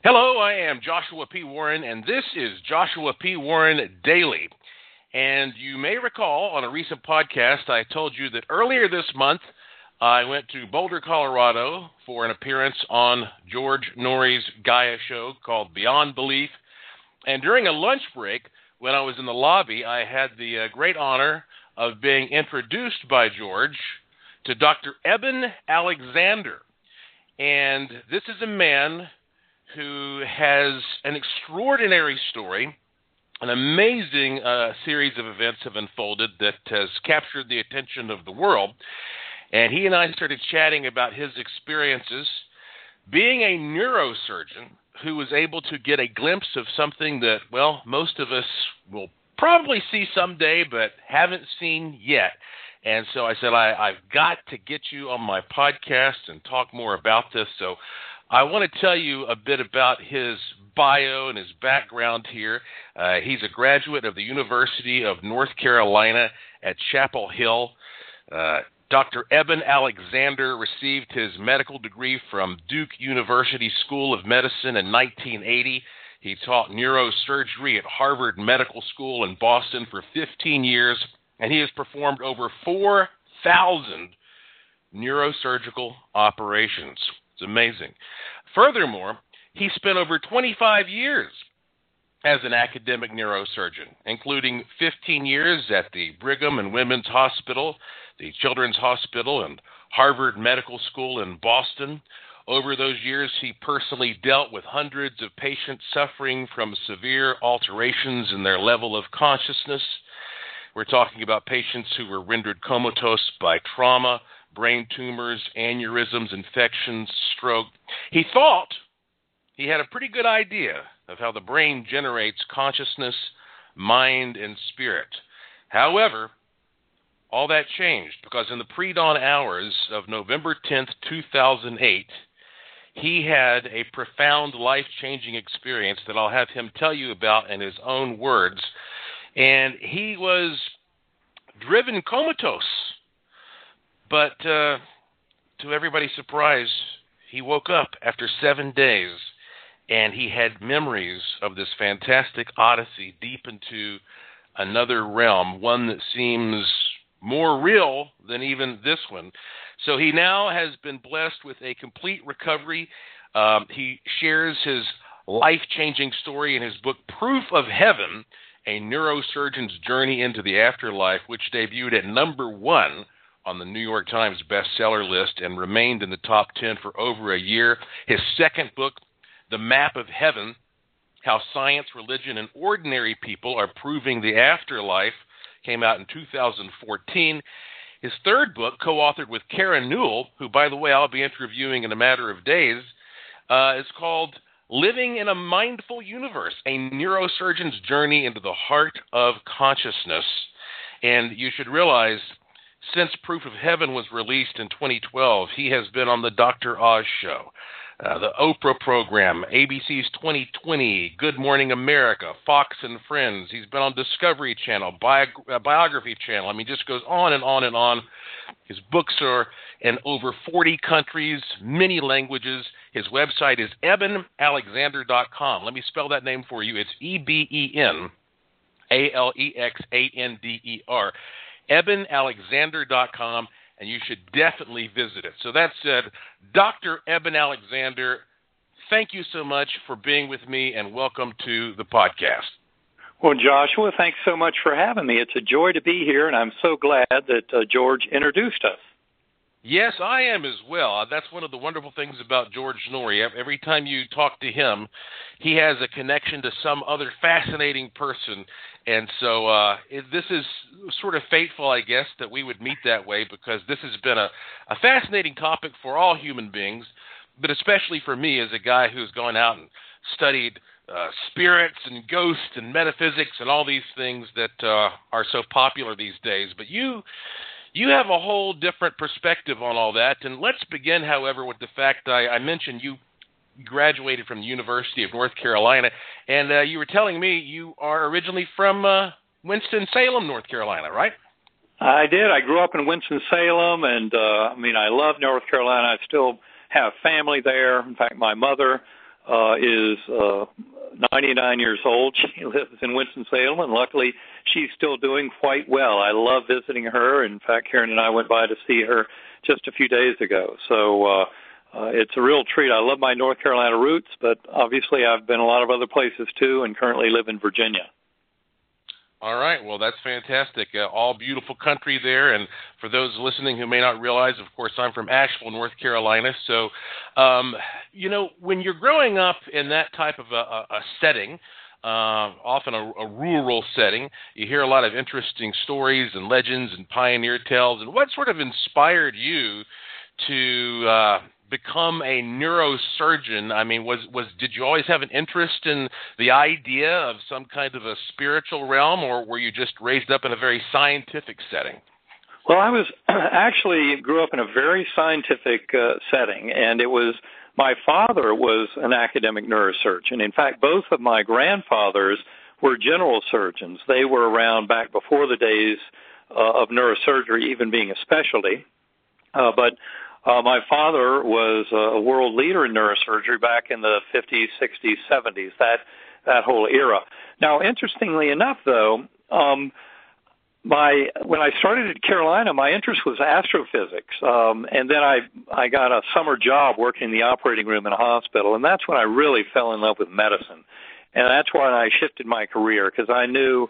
Hello, I am Joshua P. Warren, and this is Joshua P. Warren Daily. And you may recall on a recent podcast, I told you that earlier this month, I went to Boulder, Colorado for an appearance on George Noory's Gaia show called Beyond Belief. And during a lunch break, when I was in the lobby, I had the great honor of being introduced by George to Dr. Eben Alexander. And this is a man who has an extraordinary story. An amazing series of events have unfolded that has captured the attention of the world. And he and I started chatting about his experiences being a neurosurgeon who was able to get a glimpse of something that, well, most of us will probably see someday but haven't seen yet. And so I said, I've got to get you on my podcast and talk more about this. So I want to tell you a bit about his bio and his background here. He's a graduate of the University of North Carolina at Chapel Hill. Dr. Eben Alexander received his medical degree from Duke University School of Medicine in 1980. He taught neurosurgery at Harvard Medical School in Boston for 15 years, and he has performed over 4,000 neurosurgical operations. It's amazing. Furthermore, he spent over 25 years as an academic neurosurgeon, including 15 years at the Brigham and Women's Hospital, the Children's Hospital, and Harvard Medical School in Boston. Over those years, he personally dealt with hundreds of patients suffering from severe alterations in their level of consciousness. We're talking about patients who were rendered comatose by trauma, brain tumors, aneurysms, infections, stroke. He thought he had a pretty good idea of how the brain generates consciousness, mind, and spirit. However, all that changed because in the pre-dawn hours of November 10th, 2008, he had a profound life-changing experience that I'll have him tell you about in his own words. And he was driven comatose. But to everybody's surprise, he woke up after 7 days, and he had memories of this fantastic odyssey deep into another realm, one that seems more real than even this one. So he now has been blessed with a complete recovery. He shares his life-changing story in his book, Proof of Heaven, A Neurosurgeon's Journey into the Afterlife, which debuted at number 1 on the New York Times bestseller list and remained in the top 10 for over a year. His second book, The Map of Heaven, How Science, Religion, and Ordinary People Are Proving the Afterlife, came out in 2014. His third book, co-authored with Karen Newell, who, by the way, I'll be interviewing in a matter of days, is called Living in a Mindful Universe, A Neurosurgeon's Journey into the Heart of Consciousness. And you should realize, since Proof of Heaven was released in 2012, he has been on the Dr. Oz Show, the Oprah program, ABC's 2020, Good Morning America, Fox and Friends. He's been on Discovery Channel, Biography Channel. I mean, just goes on and on and on. His books are in over 40 countries, many languages. His website is EbenAlexander.com. Let me spell that name for you. It's EbenAlexander. EbenAlexander.com, and you should definitely visit it. So that said, Dr. Eben Alexander, thank you so much for being with me, and welcome to the podcast. Well, Joshua, thanks so much for having me. It's a joy to be here, and I'm so glad that George introduced us. Yes, I am as well. That's one of the wonderful things about George Noory. Every time you talk to him, he has a connection to some other fascinating person. And so this is sort of fateful, I guess, that we would meet that way, because this has been a fascinating topic for all human beings, but especially for me as a guy who's gone out and studied spirits and ghosts and metaphysics and all these things that are so popular these days. But you have a whole different perspective on all that. And let's begin, however, with the fact I mentioned you graduated from the University of North Carolina, and you were telling me you are originally from Winston-Salem, North Carolina, right? I did. I grew up in Winston-Salem, and I love North Carolina. I still have family there. In fact, my mother is 99 years old. She lives in Winston-Salem, and luckily she's still doing quite well. I love visiting her. In fact, Karen and I went by to see her just a few days ago. So it's a real treat. I love my North Carolina roots, but obviously I've been a lot of other places too and currently live in Virginia. All right. Well, that's fantastic. All beautiful country there. And for those listening who may not realize, of course, I'm from Asheville, North Carolina. So, when you're growing up in that type of a setting, often a rural setting, you hear a lot of interesting stories and legends and pioneer tales. And what sort of inspired you to become a neurosurgeon? I mean, did you always have an interest in the idea of some kind of a spiritual realm, or were you just raised up in a very scientific setting? Well, I was actually grew up in a very scientific setting, and it was my father was an academic neurosurgeon. In fact, both of my grandfathers were general surgeons. They were around back before the days of neurosurgery even being a specialty, but my father was a world leader in neurosurgery back in the 50s, 60s, 70s, that whole era. Now, interestingly enough, though, when I started at Carolina, my interest was astrophysics, and then I got a summer job working in the operating room in a hospital, and that's when I really fell in love with medicine. And that's when I shifted my career, because I knew,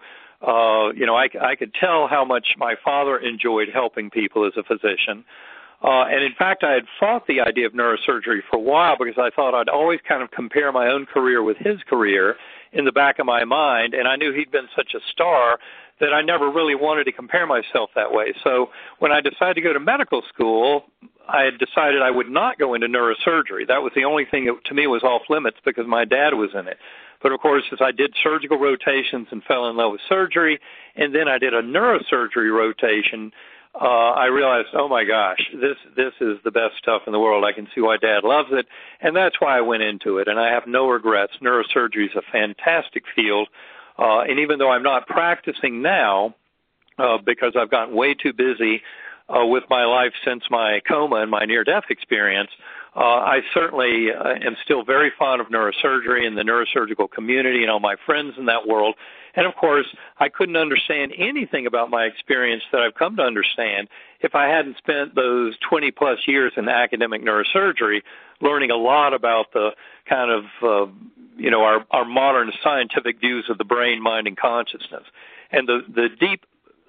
I could tell how much my father enjoyed helping people as a physician. And in fact, I had fought the idea of neurosurgery for a while because I thought I'd always kind of compare my own career with his career in the back of my mind, and I knew he'd been such a star that I never really wanted to compare myself that way. So when I decided to go to medical school, I had decided I would not go into neurosurgery. That was the only thing that to me was off limits because my dad was in it. But of course, as I did surgical rotations and fell in love with surgery, and then I did a neurosurgery rotation, I realized, oh my gosh, this is the best stuff in the world. I can see why Dad loves it, and that's why I went into it. And I have no regrets. Neurosurgery is a fantastic field, and even though I'm not practicing now because I've gotten way too busy with my life since my coma and my near-death experience, I certainly am still very fond of neurosurgery and the neurosurgical community and all my friends in that world. And, of course, I couldn't understand anything about my experience that I've come to understand if I hadn't spent those 20-plus years in academic neurosurgery learning a lot about the kind of, our modern scientific views of the brain, mind, and consciousness. And the deep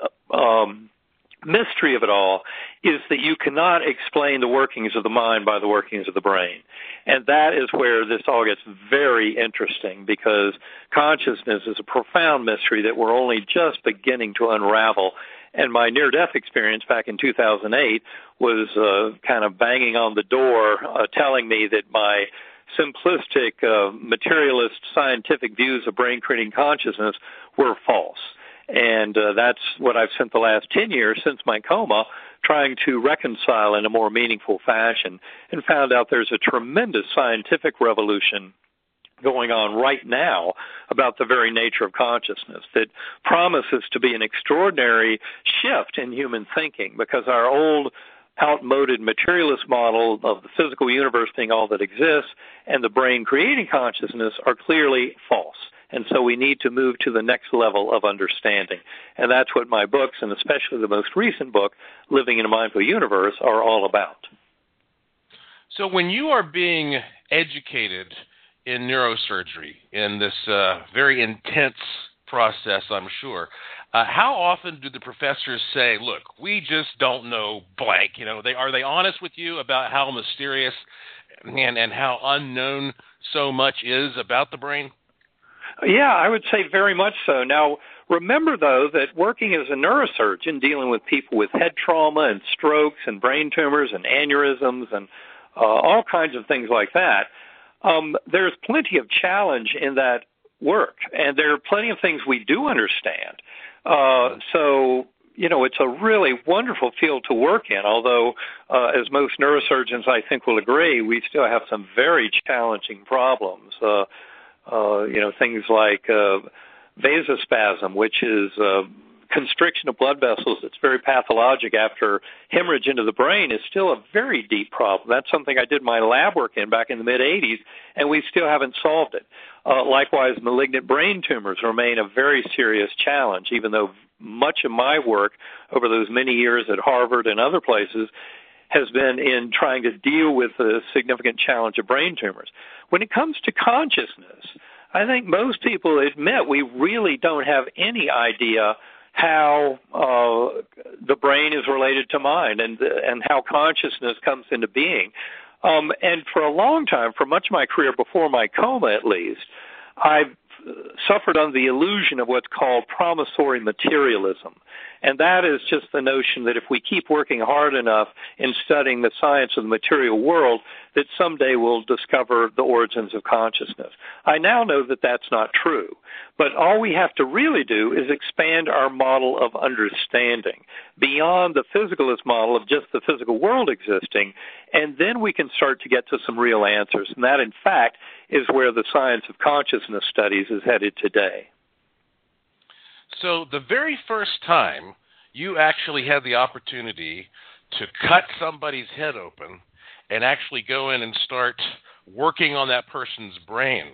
mystery of it all is that you cannot explain the workings of the mind by the workings of the brain. And that is where this all gets very interesting, because consciousness is a profound mystery that we're only just beginning to unravel. And my near-death experience back in 2008 was kind of banging on the door, telling me that my simplistic, materialist, scientific views of brain-creating consciousness were false. And that's what I've spent the last 10 years since my coma trying to reconcile in a more meaningful fashion, and found out there's a tremendous scientific revolution going on right now about the very nature of consciousness that promises to be an extraordinary shift in human thinking, because our old outmoded materialist model of the physical universe being all that exists and the brain creating consciousness are clearly false. And so we need to move to the next level of understanding. And that's what my books, and especially the most recent book, Living in a Mindful Universe, are all about. So when you are being educated in neurosurgery, in this very intense process, I'm sure, how often do the professors say, look, we just don't know blank? Are they honest with you about how mysterious and how unknown so much is about the brain? Yeah, I would say very much so. Now, remember, though, that working as a neurosurgeon, dealing with people with head trauma and strokes and brain tumors and aneurysms and all kinds of things like that, there's plenty of challenge in that work, and there are plenty of things we do understand. So, it's a really wonderful field to work in, although, as most neurosurgeons, I think, will agree, we still have some very challenging problems. Things like vasospasm, which is constriction of blood vessels that's very pathologic after hemorrhage into the brain is still a very deep problem. That's something I did my lab work in back in the mid-'80s, and we still haven't solved it. Likewise, malignant brain tumors remain a very serious challenge, even though much of my work over those many years at Harvard and other places has been in trying to deal with the significant challenge of brain tumors. When it comes to consciousness, I think most people admit we really don't have any idea how the brain is related to mind and how consciousness comes into being. And for a long time, for much of my career before my coma at least, I've suffered under the illusion of what's called promissory materialism. And that is just the notion that if we keep working hard enough in studying the science of the material world, that someday we'll discover the origins of consciousness. I now know that that's not true. But all we have to really do is expand our model of understanding beyond the physicalist model of just the physical world existing, and then we can start to get to some real answers. And that, in fact, is where the science of consciousness studies is headed today. So the very first time you actually had the opportunity to cut somebody's head open and actually go in and start working on that person's brain,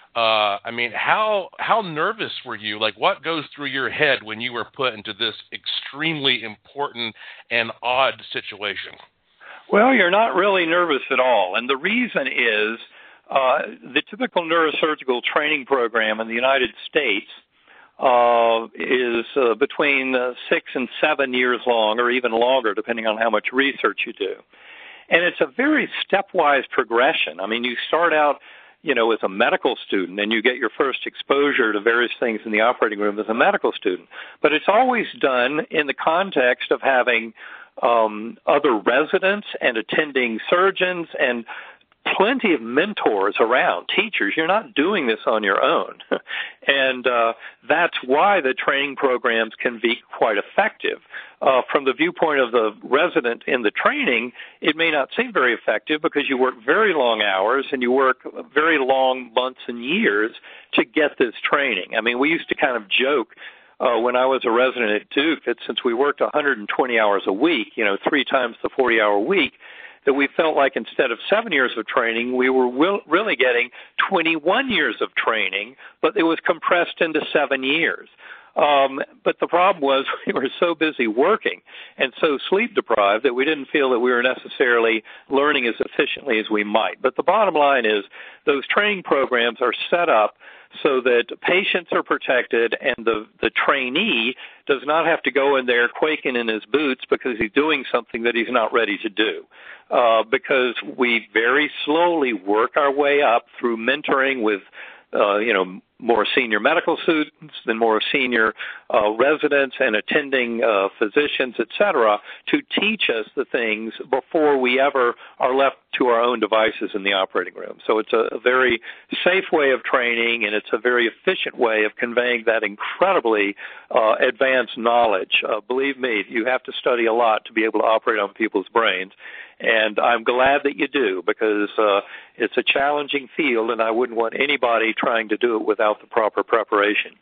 how nervous were you? Like, what goes through your head when you were put into this extremely important and odd situation? Well, you're not really nervous at all. And the reason is the typical neurosurgical training program in the United States is between 6 and 7 years long, or even longer, depending on how much research you do. And it's a very stepwise progression. I mean, you start out, as a medical student, and you get your first exposure to various things in the operating room as a medical student. But it's always done in the context of having other residents and attending surgeons and plenty of mentors around, teachers. You're not doing this on your own. And that's why the training programs can be quite effective. From the viewpoint of the resident in the training, it may not seem very effective because you work very long hours and you work very long months and years to get this training. I mean, we used to kind of joke when I was a resident at Duke that since we worked 120 hours a week, 3 times the 40-hour week, that we felt like instead of 7 years of training, we were really getting 21 years of training, but it was compressed into 7 years. But the problem was we were so busy working and so sleep deprived that we didn't feel that we were necessarily learning as efficiently as we might. But the bottom line is those training programs are set up so that patients are protected and the trainee does not have to go in there quaking in his boots because he's doing something that he's not ready to do. Because we very slowly work our way up through mentoring with more senior medical students, then more senior residents and attending physicians, et cetera, to teach us the things before we ever are left to our own devices in the operating room. So it's a very safe way of training, and it's a very efficient way of conveying that incredibly advanced knowledge. Believe me, you have to study a lot to be able to operate on people's brains. And I'm glad that you do, because it's a challenging field, and I wouldn't want anybody trying to do it without the proper preparation.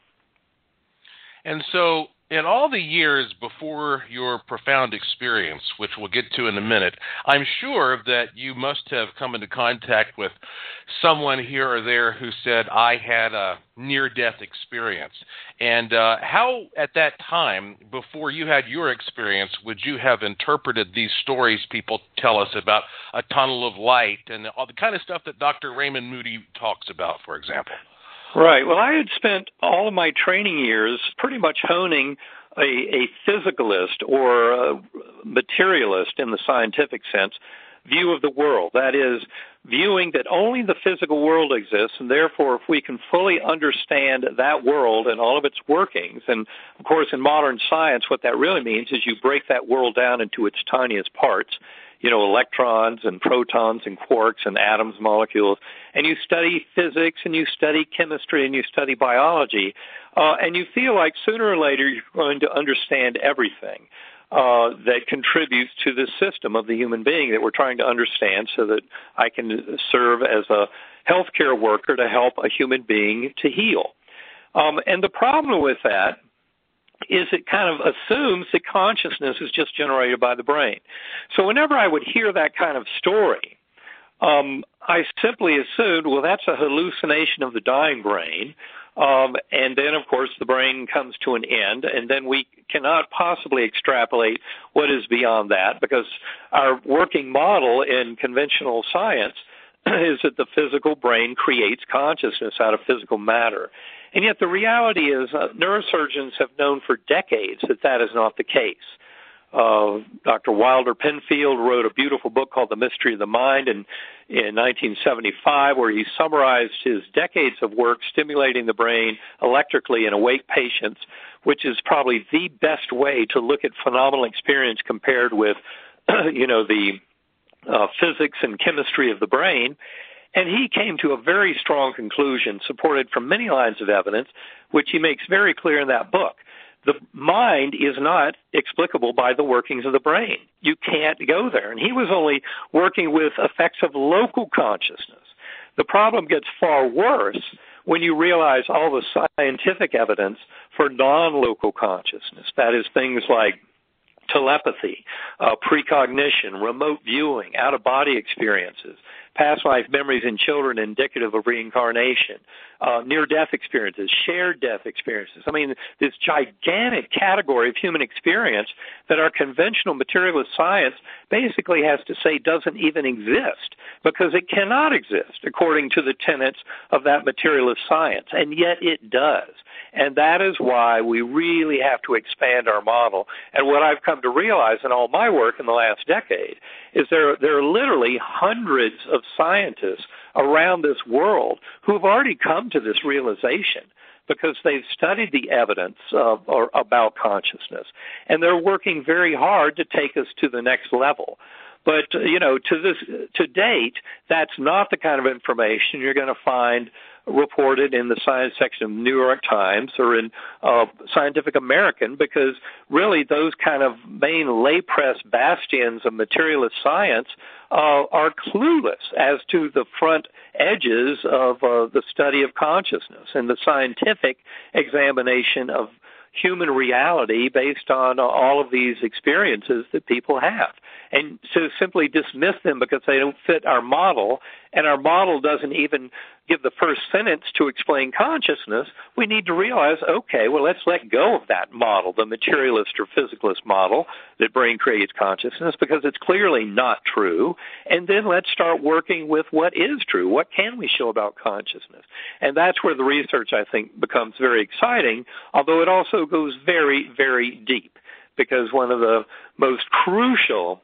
And so in all the years before your profound experience, which we'll get to in a minute, I'm sure that you must have come into contact with someone here or there who said, I had a near-death experience. And how, at that time, before you had your experience, would you have interpreted these stories people tell us about a tunnel of light and all the kind of stuff that Dr. Raymond Moody talks about, for example? Right. Well, I had spent all of my training years pretty much honing a physicalist or a materialist in the scientific sense view of the world. That is, viewing that only the physical world exists, and therefore if we can fully understand that world and all of its workings, and of course in modern science what that really means is you break that world down into its tiniest parts, electrons and protons and quarks and atoms, molecules, and you study physics and you study chemistry and you study biology, and you feel like sooner or later you're going to understand everything that contributes to the system of the human being that we're trying to understand so that I can serve as a healthcare worker to help a human being to heal. And the problem with that is it kind of assumes that consciousness is just generated by the brain. So whenever I would hear that kind of story, I simply assumed, well, that's a hallucination of the dying brain. And then, of course, the brain comes to an end, and then we cannot possibly extrapolate what is beyond that, because our working model in conventional science is that the physical brain creates consciousness out of physical matter. And yet the reality is neurosurgeons have known for decades that that is not the case. Dr. Wilder Penfield wrote a beautiful book called The Mystery of the Mind in 1975, where he summarized his decades of work stimulating the brain electrically in awake patients, which is probably the best way to look at phenomenal experience compared with, the physics and chemistry of the brain. And he came to a very strong conclusion, supported from many lines of evidence, which he makes very clear in that book. The mind is not explicable by the workings of the brain. You can't go there. And he was only working with effects of local consciousness. The problem gets far worse when you realize all the scientific evidence for non-local consciousness. That is, things like telepathy, precognition, remote viewing, out-of-body experiences, past life memories in children indicative of reincarnation, near-death experiences, shared death experiences. I mean, this gigantic category of human experience that our conventional materialist science basically has to say doesn't even exist, because it cannot exist according to the tenets of that materialist science, and yet it does. And that is why we really have to expand our model. And what I've come to realize in all my work in the last decade is there are literally hundreds of scientists around this world who have already come to this realization, because they've studied the evidence about consciousness, and they're working very hard to take us to the next level. But, to date, that's not the kind of information you're going to find reported in the science section of New York Times or in Scientific American, because really those kind of main lay press bastions of materialist science are clueless as to the front edges of the study of consciousness and the scientific examination of human reality based on all of these experiences that people have. And to simply dismiss them because they don't fit our model, and our model doesn't even give the first sentence to explain consciousness, we need to realize, okay, well, let's let go of that model, the materialist or physicalist model that brain creates consciousness, because it's clearly not true. And then let's start working with what is true. What can we show about consciousness? And that's where the research, I think, becomes very exciting, although it also goes very, very deep, because one of the most crucial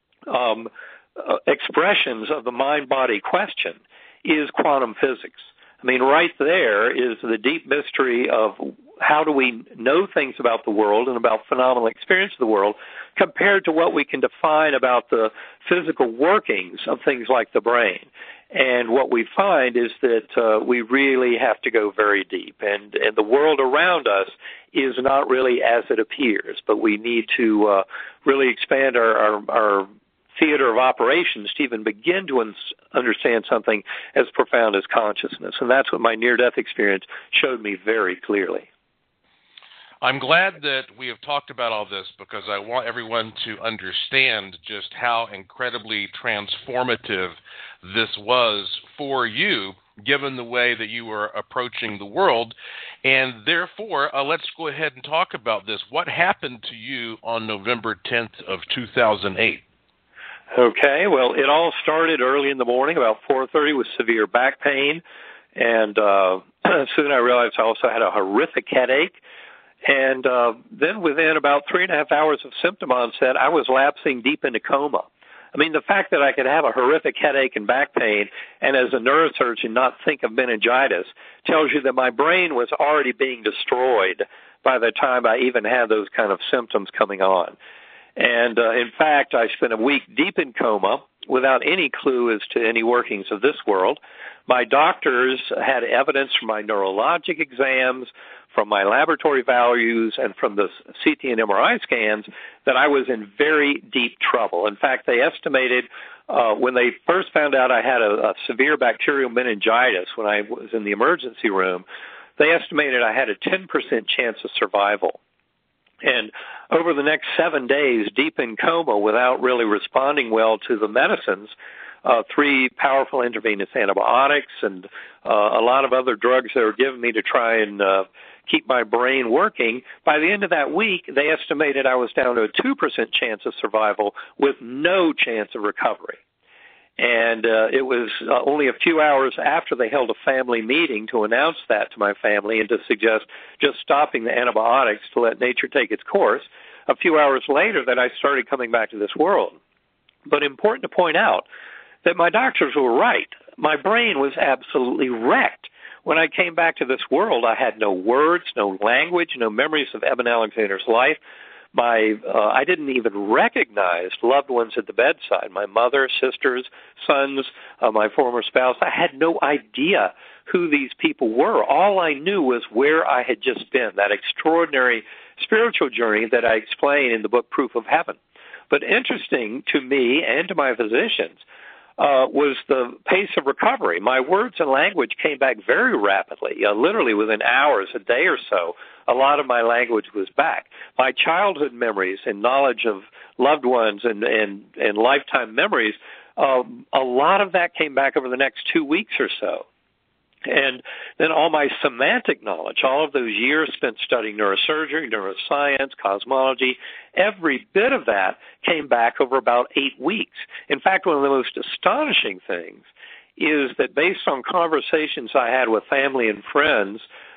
expressions of the mind-body question is quantum physics. I mean, right there is the deep mystery of how do we know things about the world and about phenomenal experience of the world compared to what we can define about the physical workings of things like the brain. And what we find is that we really have to go very deep. And the world around us is not really as it appears, but we need to really expand our theater of operations to even begin to understand something as profound as consciousness. And that's what my near-death experience showed me very clearly. I'm glad that we have talked about all this, because I want everyone to understand just how incredibly transformative this was for you, given the way that you were approaching the world. And therefore, let's go ahead and talk about this. What happened to you on November 10th of 2008? Okay, well, it all started early in the morning, about 4:30, with severe back pain. And soon I realized I also had a horrific headache. And then within about 3.5 hours of symptom onset, I was lapsing deep into coma. I mean, the fact that I could have a horrific headache and back pain and as a neurosurgeon not think of meningitis tells you that my brain was already being destroyed by the time I even had those kind of symptoms coming on. And in fact, I spent a week deep in coma without any clue as to any workings of this world. My doctors had evidence from my neurologic exams, from my laboratory values, and from the CT and MRI scans that I was in very deep trouble. In fact, they estimated when they first found out I had a severe bacterial meningitis when I was in the emergency room, they estimated I had a 10% chance of survival. And over the next 7 days, deep in coma without really responding well to the medicines, 3 powerful intravenous antibiotics and a lot of other drugs that were given me to try and keep my brain working. By the end of that week, they estimated I was down to a 2% chance of survival with no chance of recovery. And it was only a few hours after they held a family meeting to announce that to my family and to suggest just stopping the antibiotics to let nature take its course, a few hours later that I started coming back to this world. But important to point out that my doctors were right. My brain was absolutely wrecked. When I came back to this world, I had no words, no language, no memories of Eben Alexander's life. I didn't even recognize loved ones at the bedside, my mother, sisters, sons, my former spouse. I had no idea who these people were. All I knew was where I had just been, that extraordinary spiritual journey that I explain in the book Proof of Heaven. But interesting to me and to my physicians was the pace of recovery. My words and language came back very rapidly, literally within hours, a day or so. A lot of my language was back. My childhood memories and knowledge of loved ones and lifetime memories, a lot of that came back over the next 2 weeks or so. And then all my semantic knowledge, all of those years spent studying neurosurgery, neuroscience, cosmology, every bit of that came back over about 8 weeks. In fact, one of the most astonishing things is that based on conversations I had with family and friends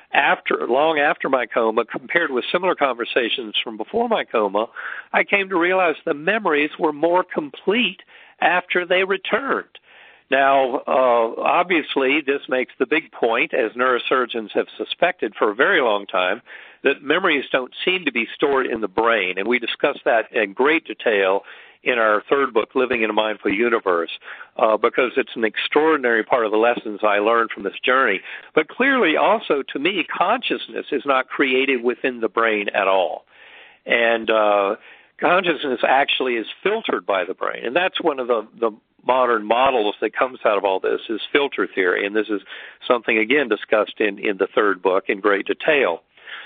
long after my coma, compared with similar conversations from before my coma, I came to realize the memories were more complete after they returned. Now, obviously, this makes the big point, as neurosurgeons have suspected for a very long time, that memories don't seem to be stored in the brain. And we discuss that in great detail in our third book, Living in a Mindful Universe, because it's an extraordinary part of the lessons I learned from this journey. But clearly, also, to me, consciousness is not created within the brain at all. And consciousness actually is filtered by the brain. And that's one of the modern models that comes out of all this is filter theory, and this is something, again, discussed in the third book in great detail.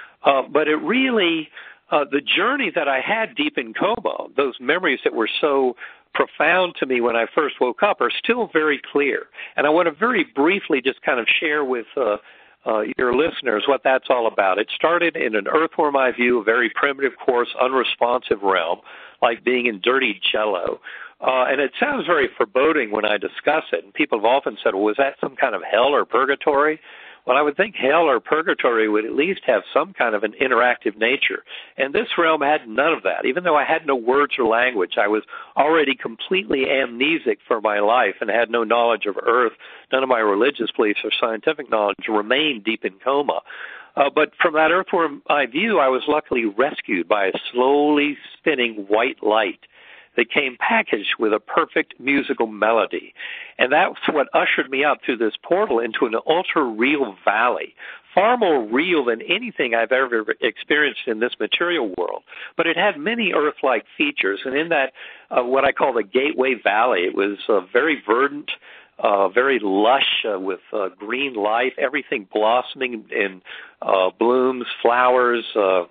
But it really, the journey that I had deep in coma, those memories that were so profound to me when I first woke up are still very clear. And I want to very briefly just kind of share with your listeners what that's all about. It started in an earthworm eye view, a very primitive, coarse, unresponsive realm, like being in dirty jello. And it sounds very foreboding when I discuss it. And people have often said, well, was that some kind of hell or purgatory? Well, I would think hell or purgatory would at least have some kind of an interactive nature. And this realm had none of that. Even though I had no words or language, I was already completely amnesic for my life and had no knowledge of earth. None of my religious beliefs or scientific knowledge remained deep in coma. But from that earthworm eye view, I was luckily rescued by a slowly spinning white light that came packaged with a perfect musical melody. And that's what ushered me up through this portal into an ultra-real valley, far more real than anything I've ever experienced in this material world. But it had many Earth-like features, and in that, what I call the Gateway Valley, it was very verdant, very lush with green life, everything blossoming in blooms, flowers,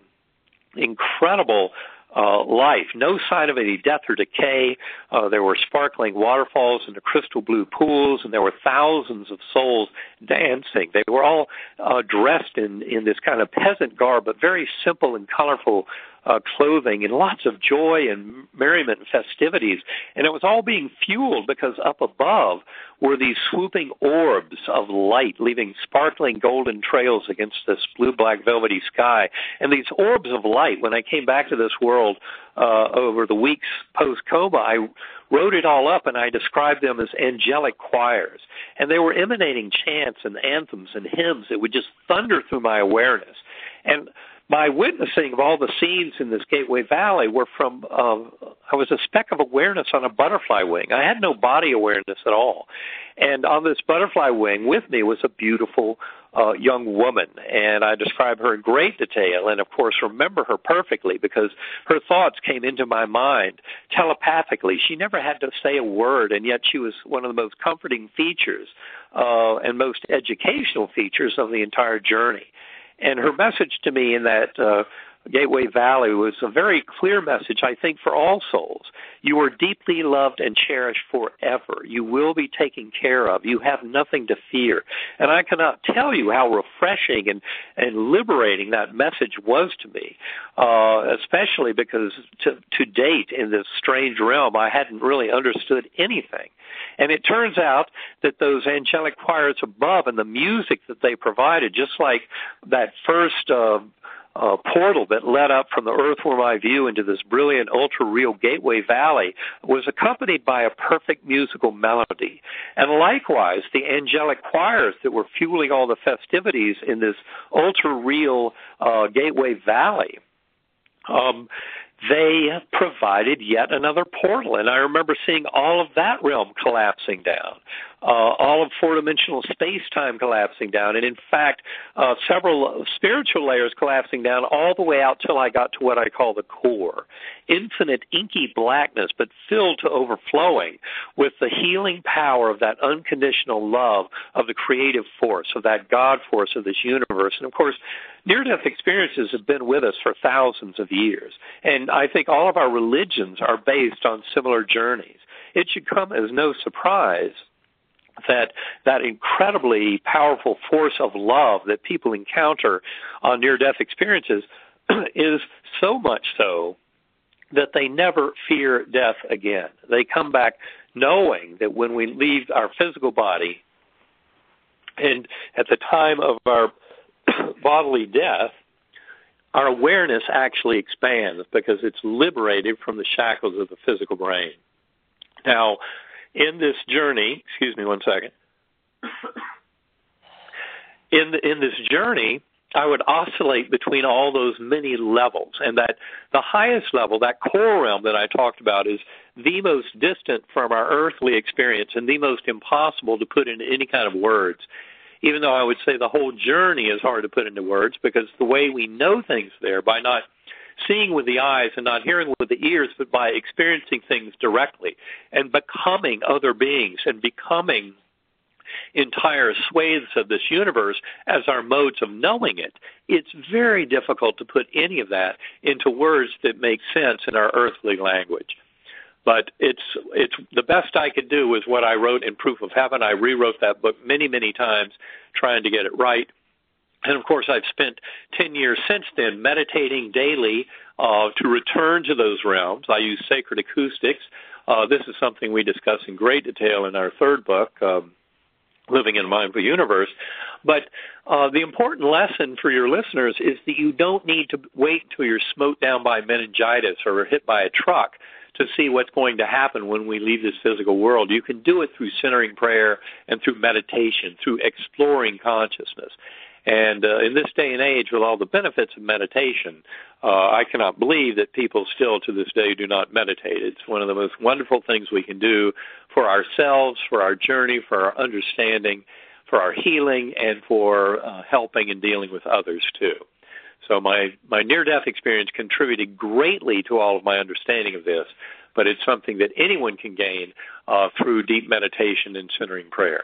incredible life, no sign of any death or decay. There were sparkling waterfalls and the crystal blue pools, and there were thousands of souls dancing. They were all dressed in this kind of peasant garb, but very simple and colorful clothing, and lots of joy and merriment and festivities. And it was all being fueled because up above were these swooping orbs of light, leaving sparkling golden trails against this blue-black velvety sky. And these orbs of light, when I came back to this world over the weeks post-coma, I wrote it all up, and I described them as angelic choirs. And they were emanating chants and anthems and hymns that would just thunder through my awareness. And my witnessing of all the scenes in this Gateway Valley were from, I was a speck of awareness on a butterfly wing. I had no body awareness at all. And on this butterfly wing with me was a beautiful young woman, and I describe her in great detail and, of course, remember her perfectly because her thoughts came into my mind telepathically. She never had to say a word, and yet she was one of the most comforting features and most educational features of the entire journey. And her message to me in that Gateway Valley was a very clear message, I think, for all souls. You are deeply loved and cherished forever. You will be taken care of. You have nothing to fear. And I cannot tell you how refreshing and liberating that message was to me, especially because to date in this strange realm, I hadn't really understood anything. And it turns out that those angelic choirs above and the music that they provided, just like that first portal that led up from the Earthworm Eye View into this brilliant, ultra-real Gateway Valley, was accompanied by a perfect musical melody. And likewise, the angelic choirs that were fueling all the festivities in this ultra-real Gateway Valley, they provided yet another portal. And I remember seeing all of that realm collapsing down, all of four-dimensional space-time collapsing down, and in fact, several spiritual layers collapsing down all the way out till I got to what I call the core. Infinite inky blackness, but filled to overflowing with the healing power of that unconditional love of the creative force, of that God force of this universe. And of course, near-death experiences have been with us for thousands of years, and I think all of our religions are based on similar journeys. It should come as no surprise that that incredibly powerful force of love that people encounter on near-death experiences is so much so that they never fear death again. They come back knowing that when we leave our physical body and at the time of our bodily death, our awareness actually expands because it's liberated from the shackles of the physical brain. Now, in this journey, excuse me one second, in this journey, I would oscillate between all those many levels, and that the highest level, that core realm that I talked about, is the most distant from our earthly experience and the most impossible to put into any kind of words. Even though I would say the whole journey is hard to put into words, because the way we know things there, by not seeing with the eyes and not hearing with the ears, but by experiencing things directly and becoming other beings and becoming entire swathes of this universe as our modes of knowing it, it's very difficult to put any of that into words that make sense in our earthly language. But it's the best I could do was what I wrote in Proof of Heaven. I rewrote that book many, many times trying to get it right. And, of course, I've spent 10 years since then meditating daily to return to those realms. I use sacred acoustics. This is something we discuss in great detail in our third book, Living in a Mindful Universe. But the important lesson for your listeners is that you don't need to wait until you're smote down by meningitis or hit by a truck to see what's going to happen when we leave this physical world. You can do it through centering prayer and through meditation, through exploring consciousness. And in this day and age, with all the benefits of meditation, I cannot believe that people still to this day do not meditate. It's one of the most wonderful things we can do for ourselves, for our journey, for our understanding, for our healing, and for helping and dealing with others too. So my near-death experience contributed greatly to all of my understanding of this, but it's something that anyone can gain through deep meditation and centering prayer.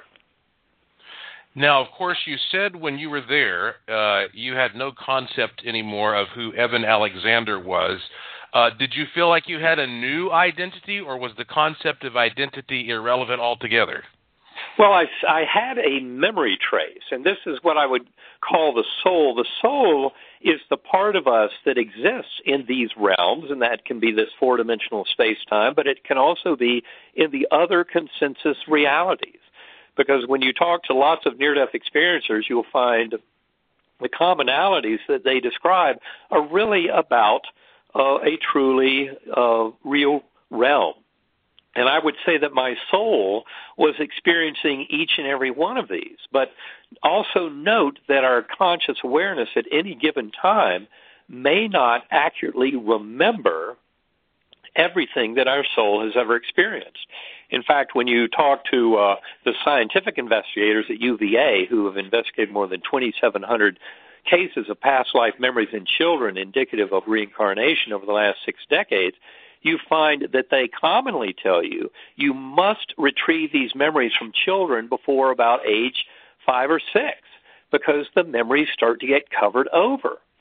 Now, of course, you said when you were there, you had no concept anymore of who Evan Alexander was. Did you feel like you had a new identity, or was the concept of identity irrelevant altogether? Well, I had a memory trace, and this is what I would call the soul. The soul is the part of us that exists in these realms, and that can be this four-dimensional space-time, but it can also be in the other consensus realities. Because when you talk to lots of near-death experiencers, you'll find the commonalities that they describe are really about a truly real realm. And I would say that my soul was experiencing each and every one of these. But also note that our conscious awareness at any given time may not accurately remember everything that our soul has ever experienced. In fact, when you talk to the scientific investigators at UVA who have investigated more than 2,700 cases of past life memories in children indicative of reincarnation over the last 6 decades, you find that they commonly tell you you must retrieve these memories from children before about age 5 or 6 because the memories start to get covered over.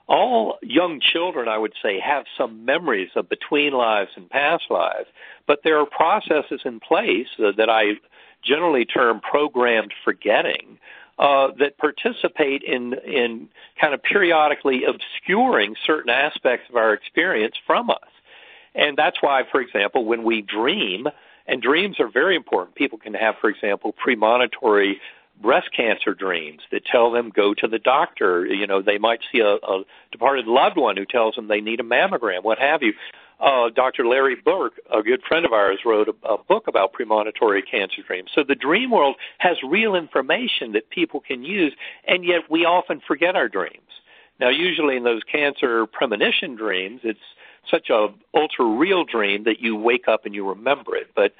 all young children, I would say, have some memories of between lives and past lives, but there are processes in place that I generally term programmed forgetting that participate in kind of periodically obscuring certain aspects of our experience from us. And that's why, for example, when we dream, and dreams are very important. People can have, for example, premonitory breast cancer dreams that tell them go to the doctor. You know, they might see a departed loved one who tells them they need a mammogram, what have you. Dr. Larry Burke, a good friend of ours, wrote a book about premonitory cancer dreams. So the dream world has real information that people can use, and yet we often forget our dreams. Now, usually in those cancer premonition dreams, it's such a ultra-real dream that you wake up and you remember it. But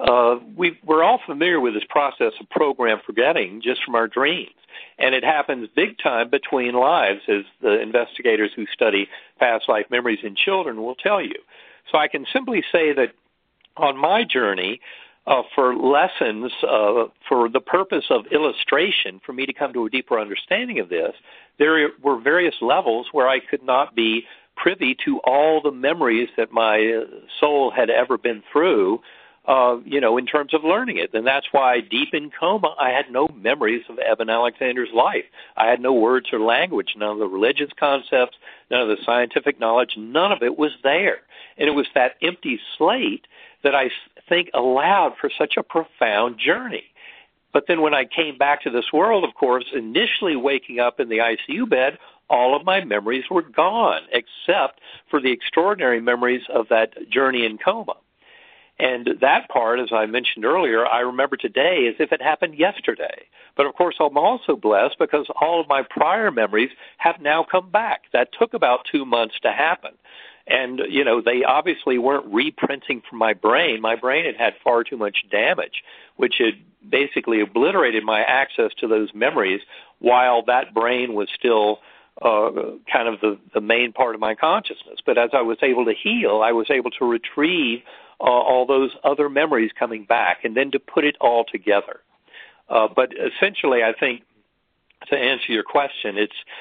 we're all familiar with this process of program forgetting just from our dreams. And it happens big time between lives, as the investigators who study past life memories in children will tell you. So I can simply say that on my journey, for lessons, for the purpose of illustration, for me to come to a deeper understanding of this, there were various levels where I could not be privy to all the memories that my soul had ever been through, in terms of learning it. And that's why deep in coma, I had no memories of Eben Alexander's life. I had no words or language, none of the religious concepts, none of the scientific knowledge, none of it was there. And it was that empty slate that I think allowed for such a profound journey. But then when I came back to this world, of course, initially waking up in the ICU bed, all of my memories were gone, except for the extraordinary memories of that journey in coma. And that part, as I mentioned earlier, I remember today as if it happened yesterday. But, of course, I'm also blessed because all of my prior memories have now come back. That took about 2 months to happen. And, they obviously weren't reprinting from my brain. My brain had had far too much damage, which had basically obliterated my access to those memories while that brain was still kind of the main part of my consciousness. But as I was able to heal, I was able to retrieve all those other memories coming back and then to put it all together. But essentially, I think, to answer your question,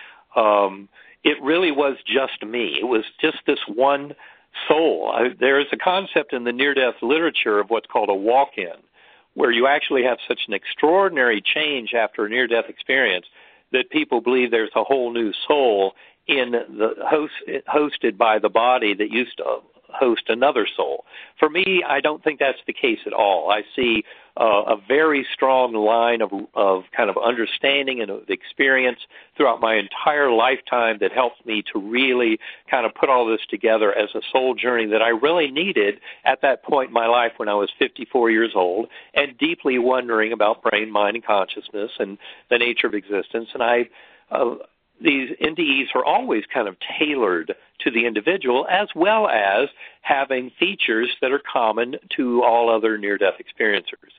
it really was just me. It was just this one soul. There is a concept in the near-death literature of what's called a walk-in, where you actually have such an extraordinary change after a near-death experience that people believe there's a whole new soul in the hosted by the body that used to host another soul. For me, I don't think that's the case at all. I see a very strong line of kind of understanding and of experience throughout my entire lifetime that helped me to really kind of put all this together as a soul journey that I really needed at that point in my life when I was 54 years old and deeply wondering about brain, mind, and consciousness and the nature of existence. And these NDEs are always kind of tailored to the individual, as well as having features that are common to all other near-death experiencers.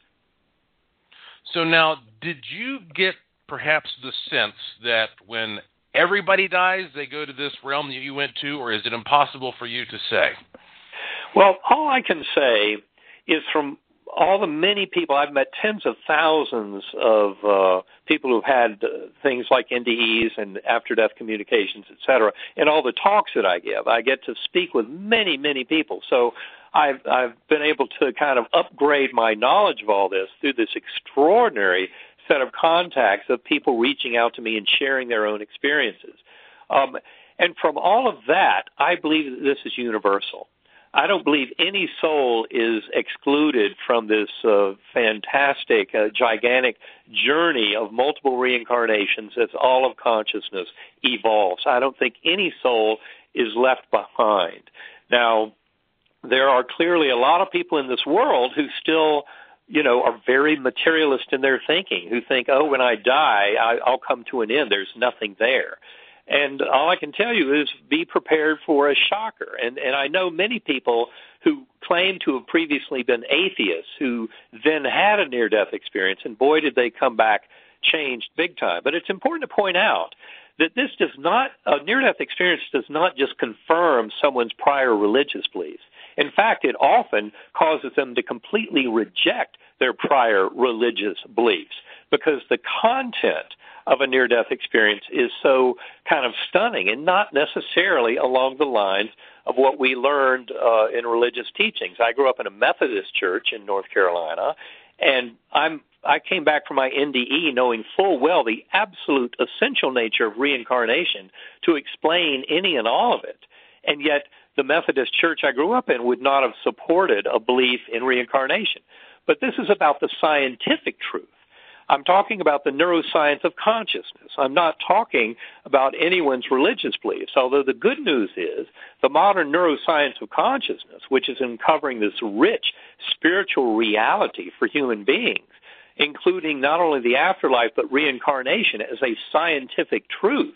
So now, did you get perhaps the sense that when everybody dies, they go to this realm that you went to, or is it impossible for you to say? Well, all I can say is from all the many people, I've met tens of thousands of people who've had things like NDEs and after-death communications, et cetera, and all the talks that I give. I get to speak with many, many people. So I've been able to kind of upgrade my knowledge of all this through this extraordinary set of contacts of people reaching out to me and sharing their own experiences. And from all of that, I believe that this is universal. I don't believe any soul is excluded from this fantastic, gigantic journey of multiple reincarnations as all of consciousness evolves. I don't think any soul is left behind. Now, there are clearly a lot of people in this world who still, are very materialist in their thinking, who think, when I die, I'll come to an end. There's nothing there. And all I can tell you is be prepared for a shocker. And I know many people who claim to have previously been atheists who then had a near-death experience, and boy, did they come back changed big time. But it's important to point out that this does not, a near-death experience does not just confirm someone's prior religious beliefs. In fact, it often causes them to completely reject their prior religious beliefs because the content of a near-death experience is so kind of stunning and not necessarily along the lines of what we learned in religious teachings. I grew up in a Methodist church in North Carolina, and I came back from my NDE knowing full well the absolute essential nature of reincarnation to explain any and all of it. And yet the Methodist church I grew up in would not have supported a belief in reincarnation. But this is about the scientific truth. I'm talking about the neuroscience of consciousness. I'm not talking about anyone's religious beliefs, although the good news is the modern neuroscience of consciousness, which is uncovering this rich spiritual reality for human beings, including not only the afterlife but reincarnation as a scientific truth,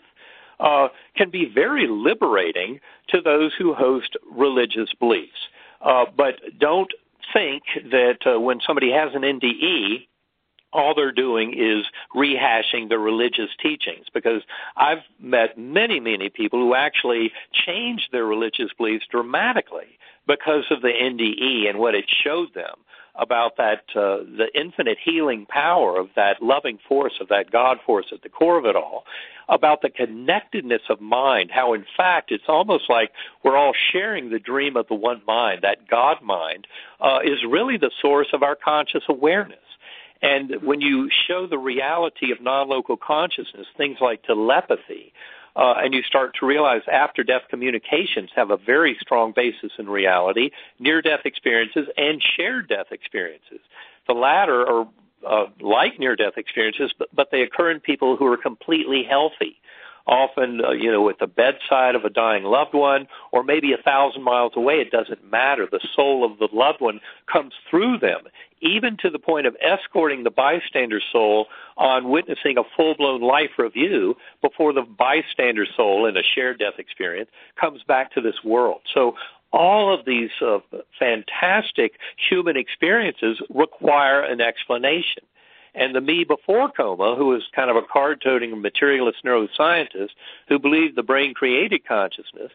can be very liberating to those who host religious beliefs. But don't think that when somebody has an NDE, all they're doing is rehashing the religious teachings, because I've met many, many people who actually changed their religious beliefs dramatically because of the NDE and what it showed them about that the infinite healing power of that loving force, of that God force at the core of it all, about the connectedness of mind, how in fact it's almost like we're all sharing the dream of the one mind. That God mind is really the source of our conscious awareness. And when you show the reality of non-local consciousness, things like telepathy, and you start to realize after-death communications have a very strong basis in reality, near-death experiences and shared-death experiences. The latter are like near-death experiences, but they occur in people who are completely healthy, often, at the bedside of a dying loved one, or maybe 1,000 miles away. It doesn't matter. The soul of the loved one comes through them, even to the point of escorting the bystander soul on witnessing a full-blown life review before the bystander soul in a shared death experience comes back to this world. So all of these fantastic human experiences require an explanation. And the me before coma, who was kind of a card-toting materialist neuroscientist who believed the brain created consciousness,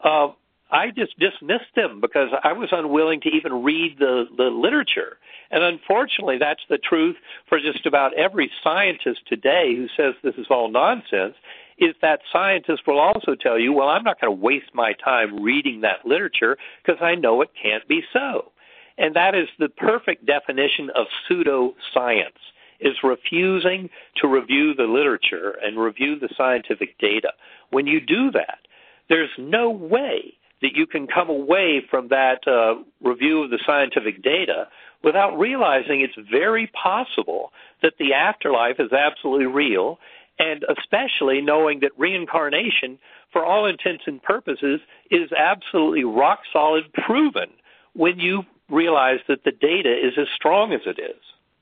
I just dismissed them because I was unwilling to even read the literature. And unfortunately, that's the truth for just about every scientist today who says this is all nonsense, is that scientist will also tell you, well, I'm not going to waste my time reading that literature because I know it can't be so. And that is the perfect definition of pseudoscience, is refusing to review the literature and review the scientific data. When you do that, there's no way that you can come away from that review of the scientific data without realizing it's very possible that the afterlife is absolutely real, and especially knowing that reincarnation, for all intents and purposes, is absolutely rock-solid proven when you realize that the data is as strong as it is.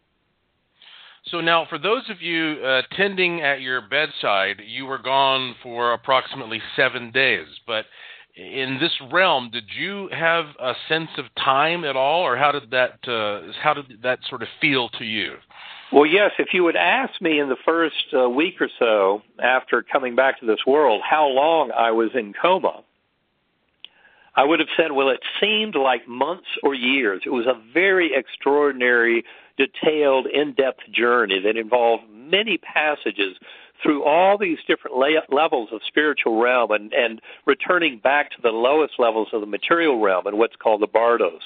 So now, for those of you tending at your bedside, you were gone for approximately 7 days. But in this realm, did you have a sense of time at all, or how did that sort of feel to you? Well, yes. If you would ask me in the first week or so after coming back to this world how long I was in coma, I would have said, well, it seemed like months or years. It was a very extraordinary, detailed, in-depth journey that involved many passages through all these different levels of spiritual realm and returning back to the lowest levels of the material realm and what's called the bardos.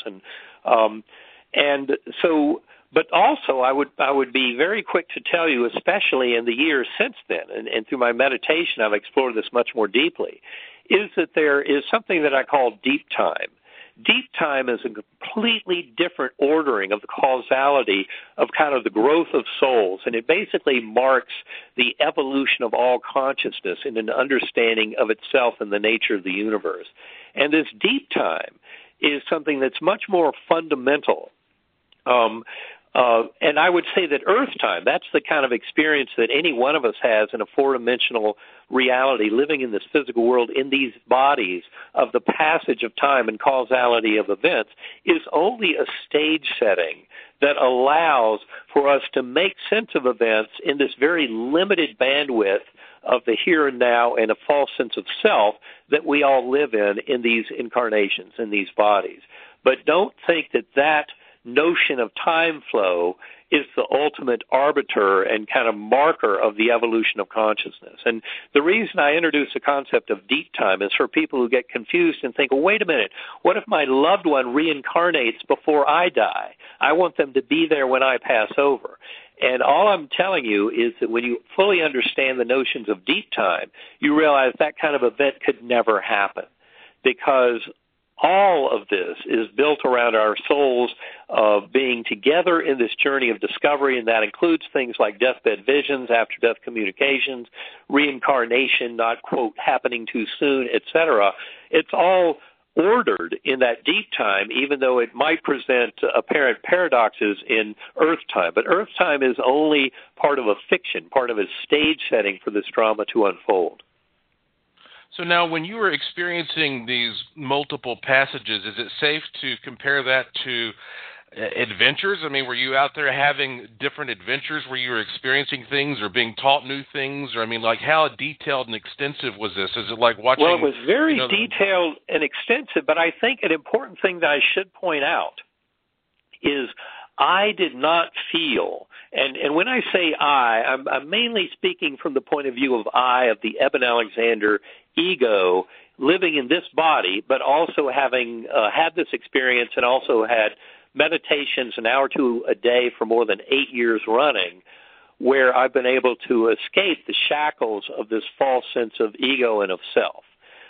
But also I would be very quick to tell you, especially in the years since then, and through my meditation I've explored this much more deeply, is that there is something that I call deep time. Deep time is a completely different ordering of the causality of kind of the growth of souls, and it basically marks the evolution of all consciousness in an understanding of itself and the nature of the universe. And this deep time is something that's much more fundamental. And I would say that earth time, that's the kind of experience that any one of us has in a four-dimensional reality, living in this physical world in these bodies of the passage of time and causality of events, is only a stage setting that allows for us to make sense of events in this very limited bandwidth of the here and now and a false sense of self that we all live in these incarnations, in these bodies. But don't think that that notion of time flow is the ultimate arbiter and kind of marker of the evolution of consciousness. And the reason I introduce the concept of deep time is for people who get confused and think, well, wait a minute, what if my loved one reincarnates before I die? I want them to be there when I pass over. And all I'm telling you is that when you fully understand the notions of deep time, you realize that kind of event could never happen, because all of this is built around our souls being together in this journey of discovery, and that includes things like deathbed visions, after-death communications, reincarnation, not, quote, happening too soon, etc. It's all ordered in that deep time, even though it might present apparent paradoxes in earth time. But earth time is only part of a fiction, part of a stage setting for this drama to unfold. So now, when you were experiencing these multiple passages, is it safe to compare that to adventures? I mean, were you out there having different adventures where you were experiencing things or being taught new things? Or, I mean, like, how detailed and extensive was this? Is it like watching... Well, it was very detailed and extensive, but I think an important thing that I should point out is I did not feel, and when I say I'm mainly speaking from the point of view of the Eben Alexander ego, living in this body, but also having had this experience and also had meditations an hour or two a day for more than 8 years running, where I've been able to escape the shackles of this false sense of ego and of self.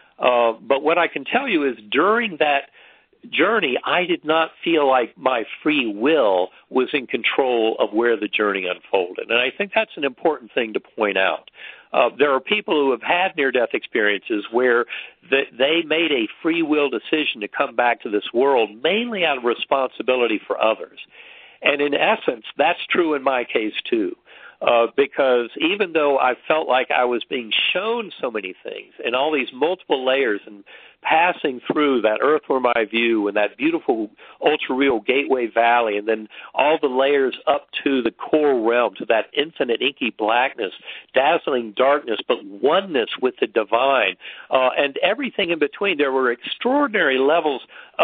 But what I can tell you is during that journey, I did not feel like my free will was in control of where the journey unfolded. And I think that's an important thing to point out. There are people who have had near-death experiences where they made a free will decision to come back to this world, mainly out of responsibility for others. And in essence, that's true in my case too. Because even though I felt like I was being shown so many things and all these multiple layers and passing through that earthworm eye view and that beautiful ultra-real Gateway Valley and then all the layers up to the core realm, to that infinite inky blackness, dazzling darkness, but oneness with the divine, and everything in between, there were extraordinary levels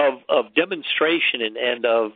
of demonstration and of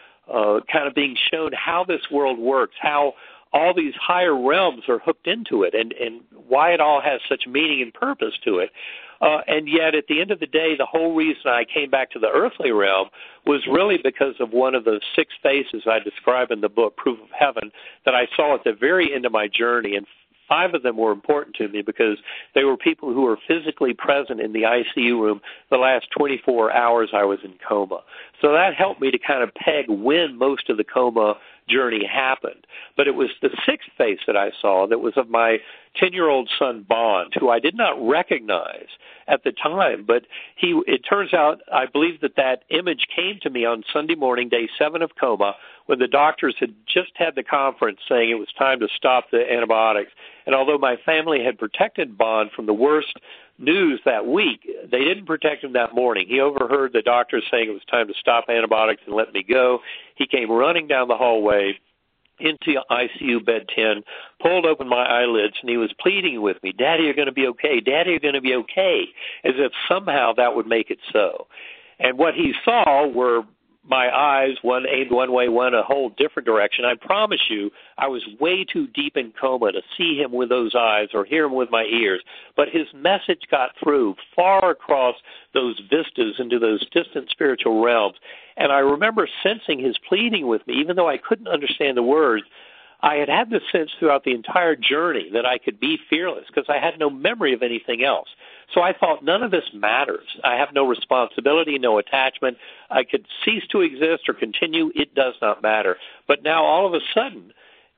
kind of being shown how this world works, how all these higher realms are hooked into it, and why it all has such meaning and purpose to it. And yet, at the end of the day, the whole reason I came back to the earthly realm was really because of one of the 6 faces I describe in the book, Proof of Heaven, that I saw at the very end of my journey. And 5 of them were important to me because they were people who were physically present in the ICU room the last 24 hours I was in coma. So that helped me to kind of peg when most of the coma journey happened. But it was the 6th face that I saw that was of my 10-year-old son, Bond, who I did not recognize at the time. But it turns out, I believe that image came to me on Sunday morning, day 7 of coma, when the doctors had just had the conference saying it was time to stop the antibiotics. And although my family had protected Bond from the worst news that week, they didn't protect him that morning. He overheard the doctors saying it was time to stop antibiotics and let me go. He came running down the hallway into ICU bed 10, pulled open my eyelids, and he was pleading with me, "Daddy, you're going to be okay. Daddy, you're going to be okay," as if somehow that would make it so. And what he saw were my eyes, one aimed one way, one a whole different direction. I promise you, I was way too deep in coma to see him with those eyes or hear him with my ears. But his message got through far across those vistas into those distant spiritual realms. And I remember sensing his pleading with me, even though I couldn't understand the words. I had this sense throughout the entire journey that I could be fearless because I had no memory of anything else. So I thought, none of this matters. I have no responsibility, no attachment. I could cease to exist or continue. It does not matter. But now all of a sudden,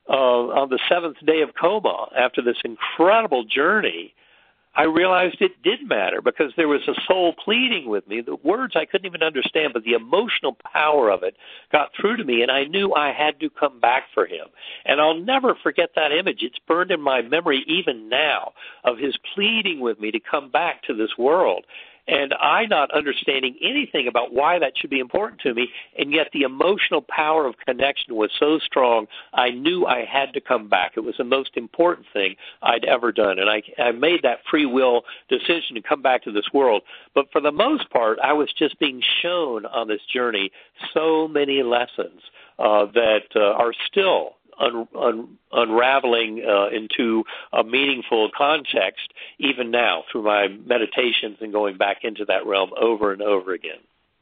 on the 7th day of coma, after this incredible journey, I realized it did matter because there was a soul pleading with me. The words I couldn't even understand, but the emotional power of it got through to me, and I knew I had to come back for him. And I'll never forget that image. It's burned in my memory even now of his pleading with me to come back to this world. And I not understanding anything about why that should be important to me, and yet the emotional power of connection was so strong, I knew I had to come back. It was the most important thing I'd ever done, and I made that free will decision to come back to this world. But for the most part, I was just being shown on this journey so many lessons that are still unraveling into a meaningful context even now through my meditations and going back into that realm over and over again.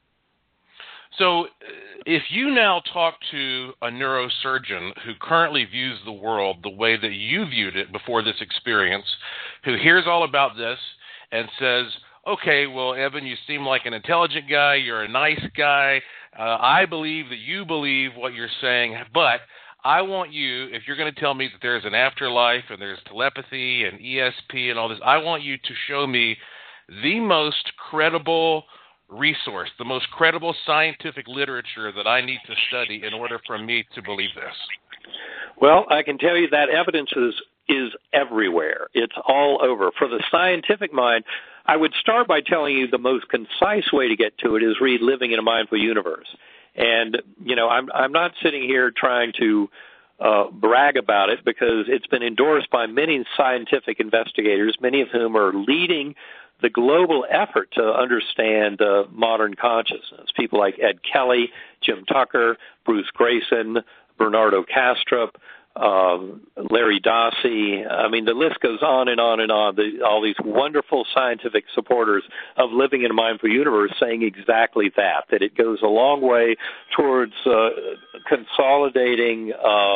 So if you now talk to a neurosurgeon who currently views the world the way that you viewed it before this experience, who hears all about this and says, okay, well, Evan, you seem like an intelligent guy, you're a nice guy, I believe that you believe what you're saying, but I want you, if you're going to tell me that there's an afterlife and there's telepathy and ESP and all this, I want you to show me the most credible resource, the most credible scientific literature that I need to study in order for me to believe this. Well, I can tell you that evidence is everywhere. It's all over. For the scientific mind, I would start by telling you the most concise way to get to it is read Living in a Mindful Universe. And, you know, I'm not sitting here trying to brag about it because it's been endorsed by many scientific investigators, many of whom are leading the global effort to understand modern consciousness. People like Ed Kelly, Jim Tucker, Bruce Grayson, Bernardo Kastrup, Larry Dossey. I mean, the list goes on and on and on. All these wonderful scientific supporters of Living in a Mindful Universe saying exactly that it goes a long way towards consolidating,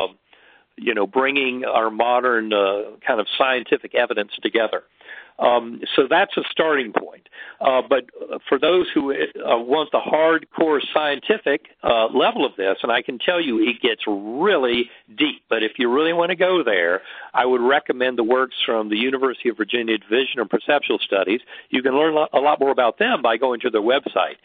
bringing our modern kind of scientific evidence together. So that's a starting point. But for those who want the hardcore scientific level of this, and I can tell you it gets really deep, but if you really want to go there, I would recommend the works from the University of Virginia Division of Perceptual Studies. You can learn a lot more about them by going to their website,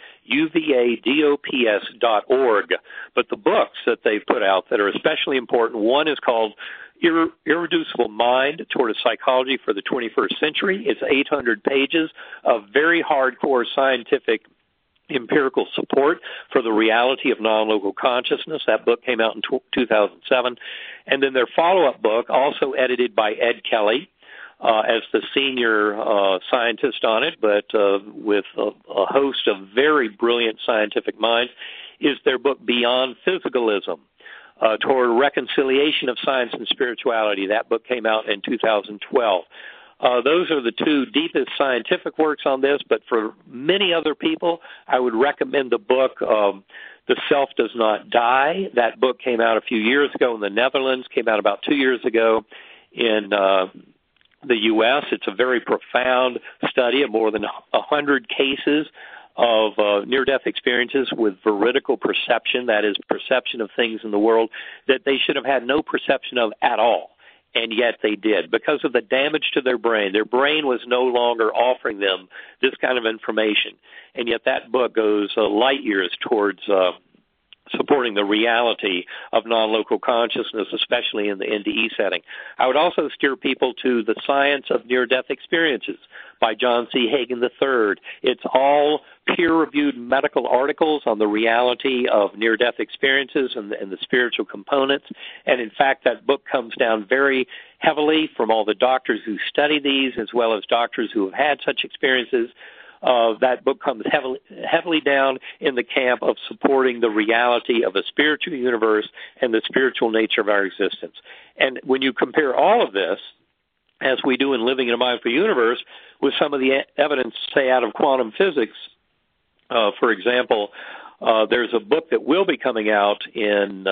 uvadops.org. But the books that they've put out that are especially important, one is called Irreducible Mind Toward a Psychology for the 21st Century. It's 800 pages of very hardcore scientific empirical support for the reality of non-local consciousness. That book came out in 2007. And then their follow-up book, also edited by Ed Kelly, as the senior scientist on it, but with a host of very brilliant scientific minds, is their book Beyond Physicalism. Toward Reconciliation of Science and Spirituality. That book came out in 2012. Those are the two deepest scientific works on this, but for many other people, I would recommend the book The Self Does Not Die. That book came out a few years ago in the Netherlands, came out about 2 years ago in the U.S. It's a very profound study of more than 100 cases of near-death experiences with veridical perception, that is, perception of things in the world that they should have had no perception of at all, and yet they did. Because of the damage to their brain was no longer offering them this kind of information, and yet that book goes light years towards supporting the reality of non-local consciousness, especially in the NDE setting. I would also steer people to The Science of Near-Death Experiences by John C. Hagen III. It's all peer-reviewed medical articles on the reality of near-death experiences and the spiritual components. And in fact, that book comes down very heavily from all the doctors who study these, as well as doctors who have had such experiences. That book comes heavily down in the camp of supporting the reality of a spiritual universe and the spiritual nature of our existence. And when you compare all of this, as we do in Living in a Mindful Universe, with some of the evidence, say, out of quantum physics, for example, there's a book that will be coming out in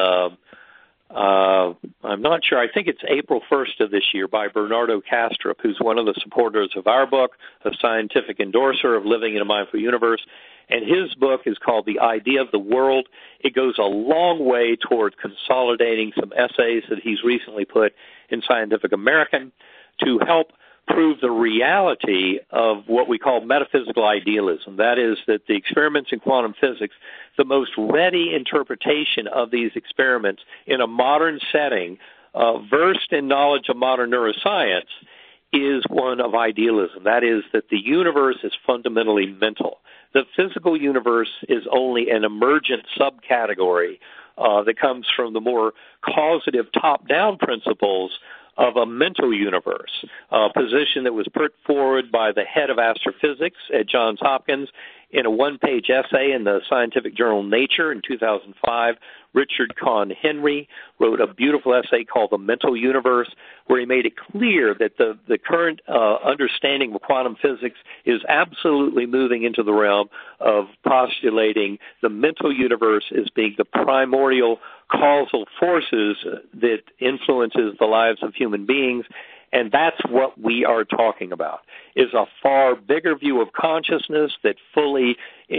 I'm not sure. I think it's April 1st of this year by Bernardo Kastrup, who's one of the supporters of our book, a scientific endorser of Living in a Mindful Universe. And his book is called The Idea of the World. It goes a long way toward consolidating some essays that he's recently put in Scientific American to help prove the reality of what we call metaphysical idealism. That is, that the experiments in quantum physics, the most ready interpretation of these experiments in a modern setting, versed in knowledge of modern neuroscience, is one of idealism. That is, that the universe is fundamentally mental. The physical universe is only an emergent subcategory that comes from the more causative top-down principles of a mental universe, a position that was put forward by the head of astrophysics at Johns Hopkins in a one-page essay in the scientific journal Nature in 2005. Richard Conn Henry wrote a beautiful essay called The Mental Universe, where he made it clear that the current understanding of quantum physics is absolutely moving into the realm of postulating the mental universe as being the primordial causal forces that influences the lives of human beings. And that's what we are talking about, is a far bigger view of consciousness that fully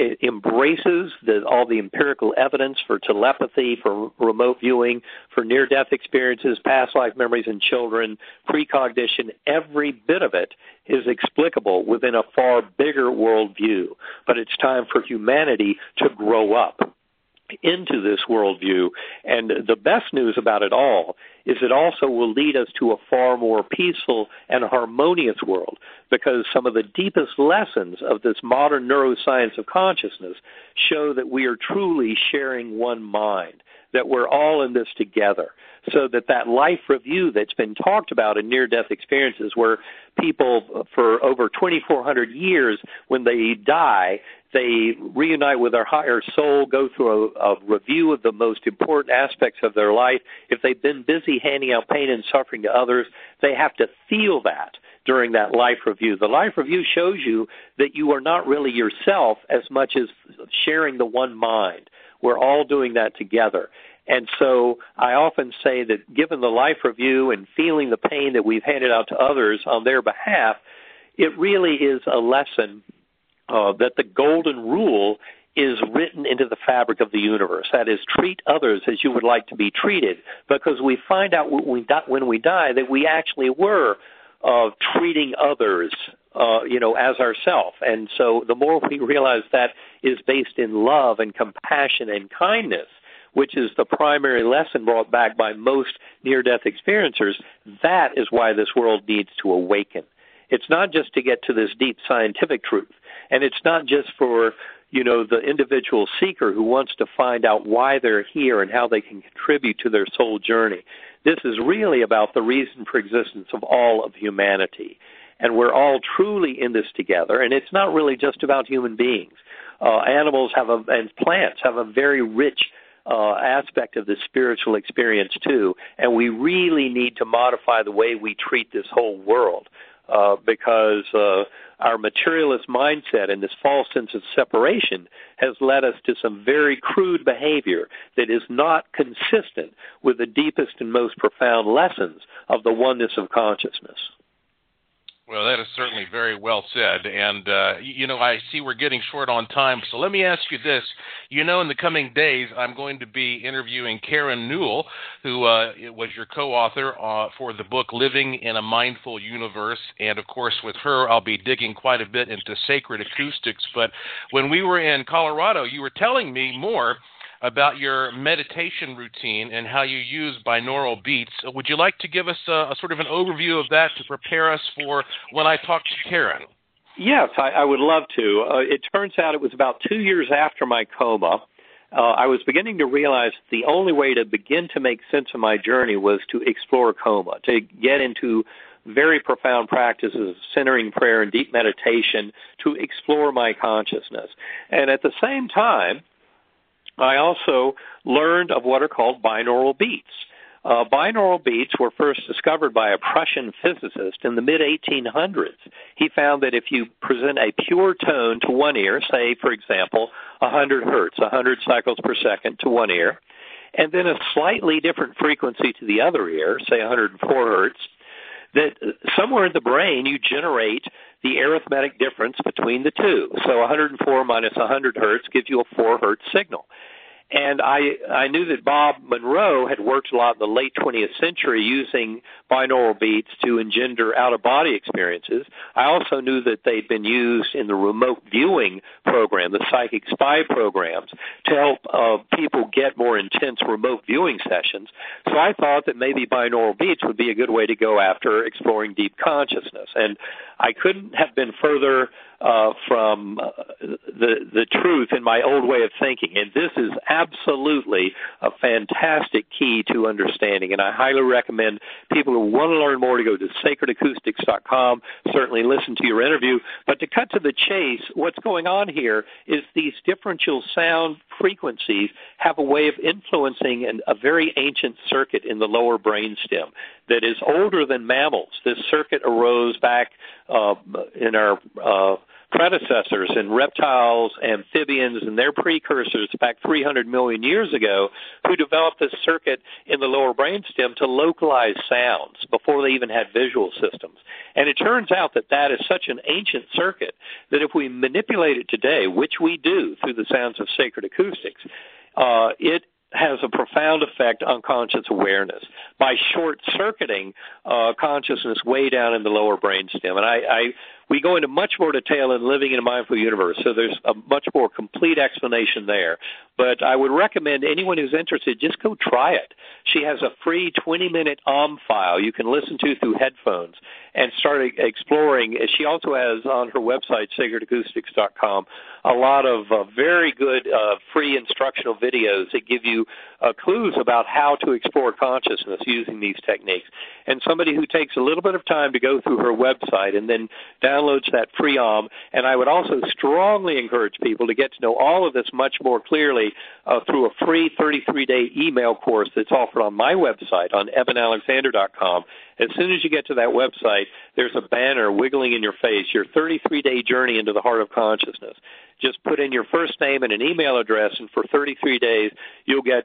embraces all the empirical evidence for telepathy, for remote viewing, for near-death experiences, past life memories in children, precognition. Every bit of it is explicable within a far bigger worldview. But it's time for humanity to grow up into this worldview. And the best news about it all is it also will lead us to a far more peaceful and harmonious world, because some of the deepest lessons of this modern neuroscience of consciousness show that we are truly sharing one mind, that we're all in this together. So that life review that's been talked about in near-death experiences, where people for over 2,400 years, when they die, they reunite with their higher soul, go through a review of the most important aspects of their life. If they've been busy handing out pain and suffering to others, they have to feel that during that life review. The life review shows you that you are not really yourself as much as sharing the one mind. We're all doing that together. And so I often say that given the life review and feeling the pain that we've handed out to others on their behalf, it really is a lesson that the golden rule is written into the fabric of the universe. That is, treat others as you would like to be treated, because we find out when we die that we actually were treating others as ourselves. And so the more we realize that is based in love and compassion and kindness, which is the primary lesson brought back by most near-death experiencers, that is why this world needs to awaken. It's not just to get to this deep scientific truth, and it's not just for, the individual seeker who wants to find out why they're here and how they can contribute to their soul journey. This is really about the reason for existence of all of humanity, and we're all truly in this together, and it's not really just about human beings. Animals and plants have a very rich aspect of the spiritual experience too, and we really need to modify the way we treat this whole world, because our materialist mindset and this false sense of separation has led us to some very crude behavior that is not consistent with the deepest and most profound lessons of the oneness of consciousness. Well, that is certainly very well said. And, I see we're getting short on time. So let me ask you this. In the coming days, I'm going to be interviewing Karen Newell, who was your co-author for the book Living in a Mindful Universe. And, of course, with her, I'll be digging quite a bit into sacred acoustics. But when we were in Colorado, you were telling me more about your meditation routine and how you use binaural beats. Would you like to give us a sort of an overview of that to prepare us for when I talk to Karen? Yes, I would love to. It turns out it was about 2 years after my coma. I was beginning to realize the only way to begin to make sense of my journey was to explore coma, to get into very profound practices of centering prayer and deep meditation to explore my consciousness. And at the same time, I also learned of what are called binaural beats. Binaural beats were first discovered by a Prussian physicist in the mid-1800s. He found that if you present a pure tone to one ear, say, for example, 100 hertz, 100 cycles per second to one ear, and then a slightly different frequency to the other ear, say 104 hertz, that somewhere in the brain you generate the arithmetic difference between the two. So 104 minus 100 hertz gives you a 4 hertz signal. And I knew that Bob Monroe had worked a lot in the late 20th century using binaural beats to engender out-of-body experiences. I also knew that they'd been used in the remote viewing program, the psychic spy programs, to help people get more intense remote viewing sessions. So I thought that maybe binaural beats would be a good way to go after exploring deep consciousness. And I couldn't have been further from the truth in my old way of thinking. And this is absolutely a fantastic key to understanding. And I highly recommend people who want to learn more to go to sacredacoustics.com, certainly listen to your interview. But to cut to the chase, what's going on here is these differential sound frequencies have a way of influencing a very ancient circuit in the lower brainstem that is older than mammals. This circuit arose back in our predecessors in reptiles, amphibians, and their precursors back 300 million years ago, who developed this circuit in the lower brainstem to localize sounds before they even had visual systems. And it turns out that that is such an ancient circuit that if we manipulate it today, which we do through the sounds of sacred acoustics, it has a profound effect on conscious awareness by short-circuiting consciousness way down in the lower brainstem. And we go into much more detail in Living in a Mindful Universe, so there's a much more complete explanation there. But I would recommend anyone who's interested, just go try it. She has a free 20-minute file you can listen to through headphones and start exploring. She also has on her website, sacredacoustics.com, a lot of very good free instructional videos that give you clues about how to explore consciousness using these techniques. And somebody who takes a little bit of time to go through her website and then downloads that free and I would also strongly encourage people to get to know all of this much more clearly through a free 33-day email course that's offered on my website on evanalexander.com. As soon as you get to that website, there's a banner wiggling in your face, your 33-day journey into the heart of consciousness. Just put in your first name and an email address, and for 33 days, you'll get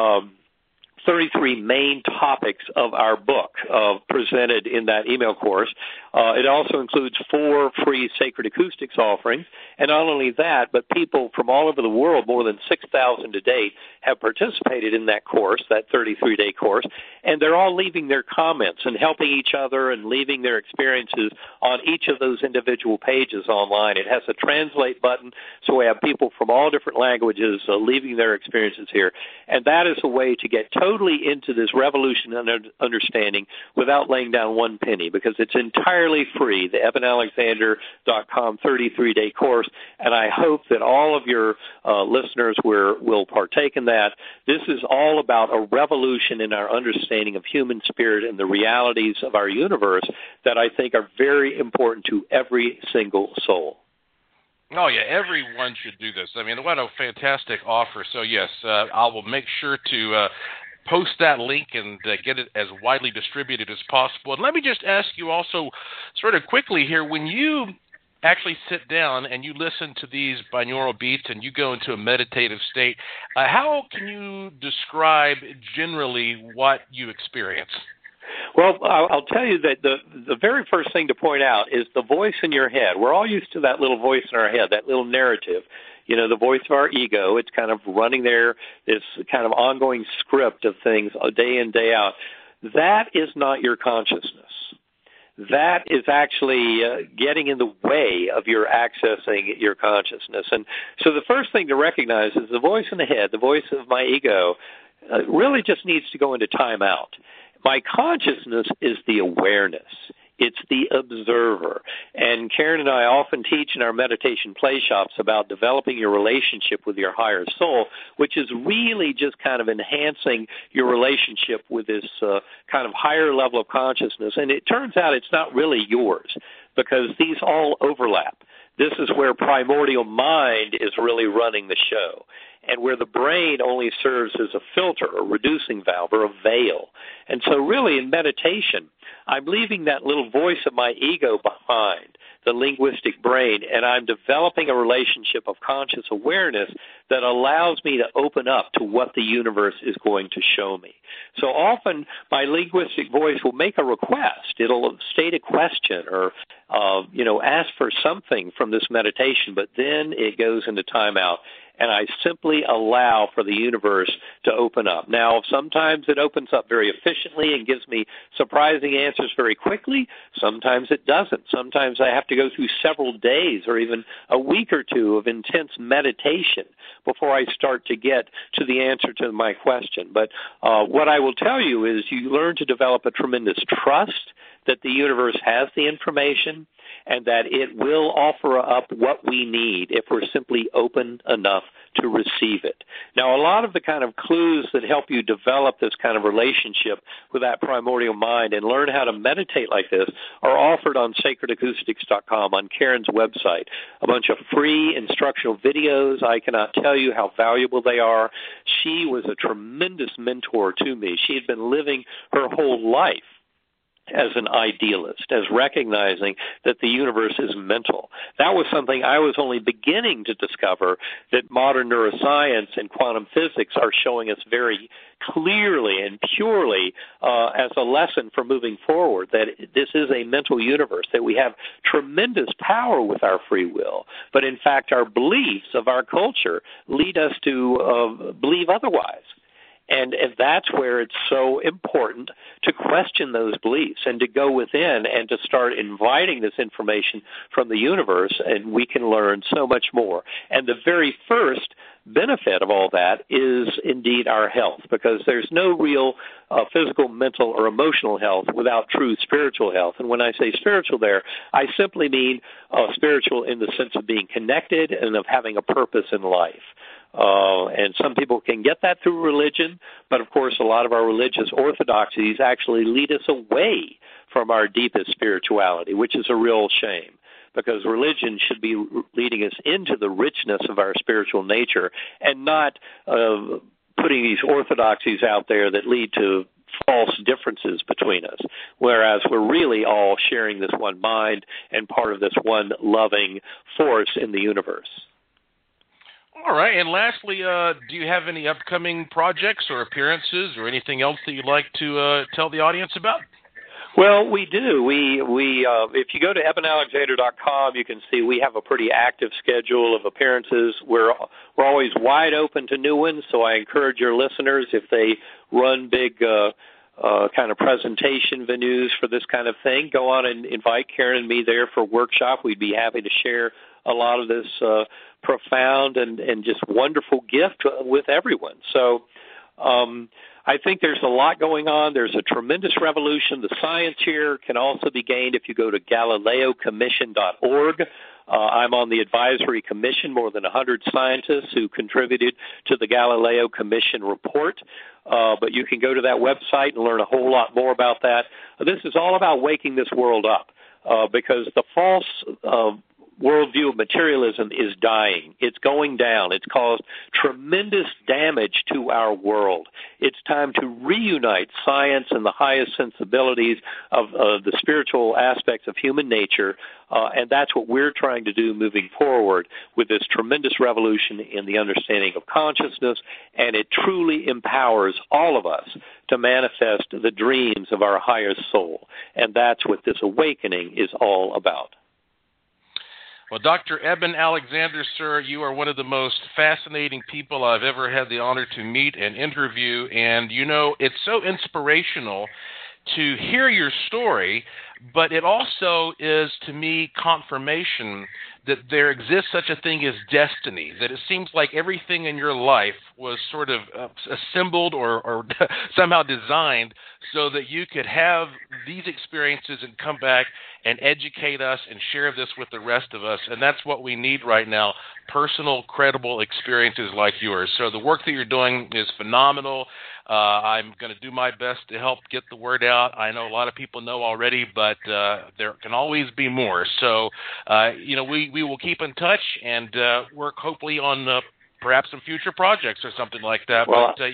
33 main topics of our book presented in that email course. It also includes 4 free Sacred Acoustics offerings. And not only that, but people from all over the world, more than 6,000 to date, have participated in that course, that 33-day course. And they're all leaving their comments and helping each other and leaving their experiences on each of those individual pages online. It has a translate button, so we have people from all different languages leaving their experiences here. And that is a way to get totally into this revolution and understanding without laying down one penny, because it's entirely free, the evanalexander.com 33-day course, and I hope that all of your listeners will partake in that. This is all about a revolution in our understanding of human spirit and the realities of our universe that I think are very important to every single soul. Oh, yeah, everyone should do this. I mean, what a fantastic offer. So, yes, I will make sure to post that link and get it as widely distributed as possible. And let me just ask you also sort of quickly here, when you actually sit down and you listen to these binaural beats and you go into a meditative state, how can you describe generally what you experience? Well, I'll tell you that the very first thing to point out is the voice in your head. We're all used to that little voice in our head, that little narrative. You know, the voice of our ego, it's kind of running there, this kind of ongoing script of things day in, day out. That is not your consciousness. That is actually getting in the way of your accessing your consciousness. And so the first thing to recognize is the voice in the head, the voice of my ego, really just needs to go into timeout. My consciousness is the awareness. It's the observer. And Karen and I often teach in our meditation play shops about developing your relationship with your higher soul, which is really just kind of enhancing your relationship with this kind of higher level of consciousness. And it turns out it's not really yours, because these all overlap. This is where primordial mind is really running the show, and where the brain only serves as a filter, a reducing valve, or a veil. And so really in meditation, I'm leaving that little voice of my ego behind, the linguistic brain, and I'm developing a relationship of conscious awareness that allows me to open up to what the universe is going to show me. So often my linguistic voice will make a request. It'll state a question or ask for something from this meditation, but then it goes into timeout. And I simply allow for the universe to open up. Now, sometimes it opens up very efficiently and gives me surprising answers very quickly. Sometimes it doesn't. Sometimes I have to go through several days or even a week or two of intense meditation before I start to get to the answer to my question. But what I will tell you is you learn to develop a tremendous trust that the universe has the information and that it will offer up what we need if we're simply open enough to receive it. Now, a lot of the kind of clues that help you develop this kind of relationship with that primordial mind and learn how to meditate like this are offered on sacredacoustics.com, on Karen's website. A bunch of free instructional videos. I cannot tell you how valuable they are. She was a tremendous mentor to me. She had been living her whole life as an idealist, as recognizing that the universe is mental. That was something I was only beginning to discover, that modern neuroscience and quantum physics are showing us very clearly and purely as a lesson for moving forward, that this is a mental universe, that we have tremendous power with our free will. But in fact, our beliefs of our culture lead us to believe otherwise. And that's where it's so important to question those beliefs and to go within and to start inviting this information from the universe, and we can learn so much more. And the very first benefit of all that is indeed our health, because there's no real physical, mental, or emotional health without true spiritual health. And when I say spiritual there, I simply mean spiritual in the sense of being connected and of having a purpose in life. And some people can get that through religion, but of course a lot of our religious orthodoxies actually lead us away from our deepest spirituality, which is a real shame, because religion should be leading us into the richness of our spiritual nature and not putting these orthodoxies out there that lead to false differences between us, whereas we're really all sharing this one mind and part of this one loving force in the universe. All right, and lastly, do you have any upcoming projects or appearances or anything else that you'd like to tell the audience about? Well, we do. We if you go to ebenalexander.com, you can see we have a pretty active schedule of appearances. We're always wide open to new ones, so I encourage your listeners, if they run big kind of presentation venues for this kind of thing, go on and invite Karen and me there for a workshop. We'd be happy to share a lot of this profound and just wonderful gift with everyone. So I think there's a lot going on. There's a tremendous revolution. The science here can also be gained if you go to GalileoCommission.org. I'm on the advisory commission, more than 100 scientists who contributed to the Galileo Commission report. But you can go to that website and learn a whole lot more about that. This is all about waking this world up, because the false worldview of materialism is dying. It's going down. It's caused tremendous damage to our world. It's time to reunite science and the highest sensibilities of the spiritual aspects of human nature, and that's what we're trying to do moving forward with this tremendous revolution in the understanding of consciousness, and it truly empowers all of us to manifest the dreams of our highest soul, and that's what this awakening is all about. Well, Dr. Eben Alexander, sir, you are one of the most fascinating people I've ever had the honor to meet and interview. And, you know, it's so inspirational to hear your story, but it also is, to me, confirmation that there exists such a thing as destiny, that it seems like everything in your life was sort of assembled or somehow designed so that you could have these experiences and come back and educate us and share this with the rest of us. And that's what we need right now, personal, credible experiences like yours. So the work that you're doing is phenomenal. I'm going to do my best to help get the word out. I know a lot of people know already, but there can always be more. So, we will keep in touch and work hopefully on perhaps some future projects or something like that. Well, but,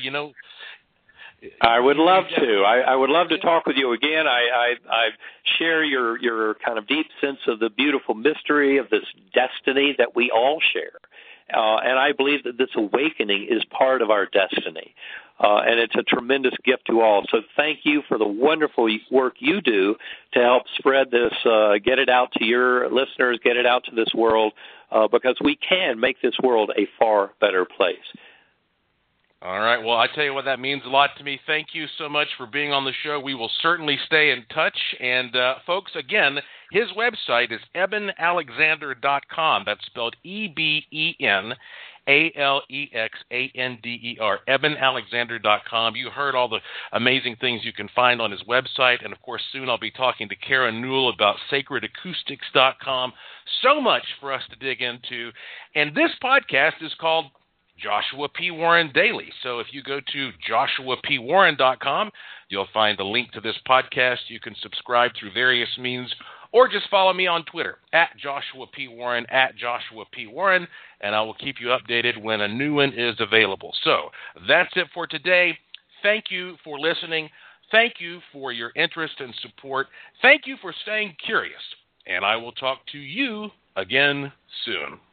I would love to. I would love to talk with you again. I share your kind of deep sense of the beautiful mystery of this destiny that we all share. And I believe that this awakening is part of our destiny. And it's a tremendous gift to all. So thank you for the wonderful work you do to help spread this, get it out to your listeners, get it out to this world, because we can make this world a far better place. All right. Well, I tell you what, that means a lot to me. Thank you so much for being on the show. We will certainly stay in touch. And, folks, again, his website is EbenAlexander.com. That's spelled EbenAlexander, EbenAlexander.com. You heard all the amazing things you can find on his website. And, of course, soon I'll be talking to Karen Newell about SacredAcoustics.com. So much for us to dig into. And this podcast is called Joshua P. Warren Daily. So if you go to joshuapwarren.com, you'll find a link to this podcast. You can subscribe through various means, or just follow me on Twitter, @JoshuaPWarren, @JoshuaPWarren, and I will keep you updated when a new one is available. So that's it for today. Thank you for listening. Thank you for your interest and support. Thank you for staying curious, and I will talk to you again soon.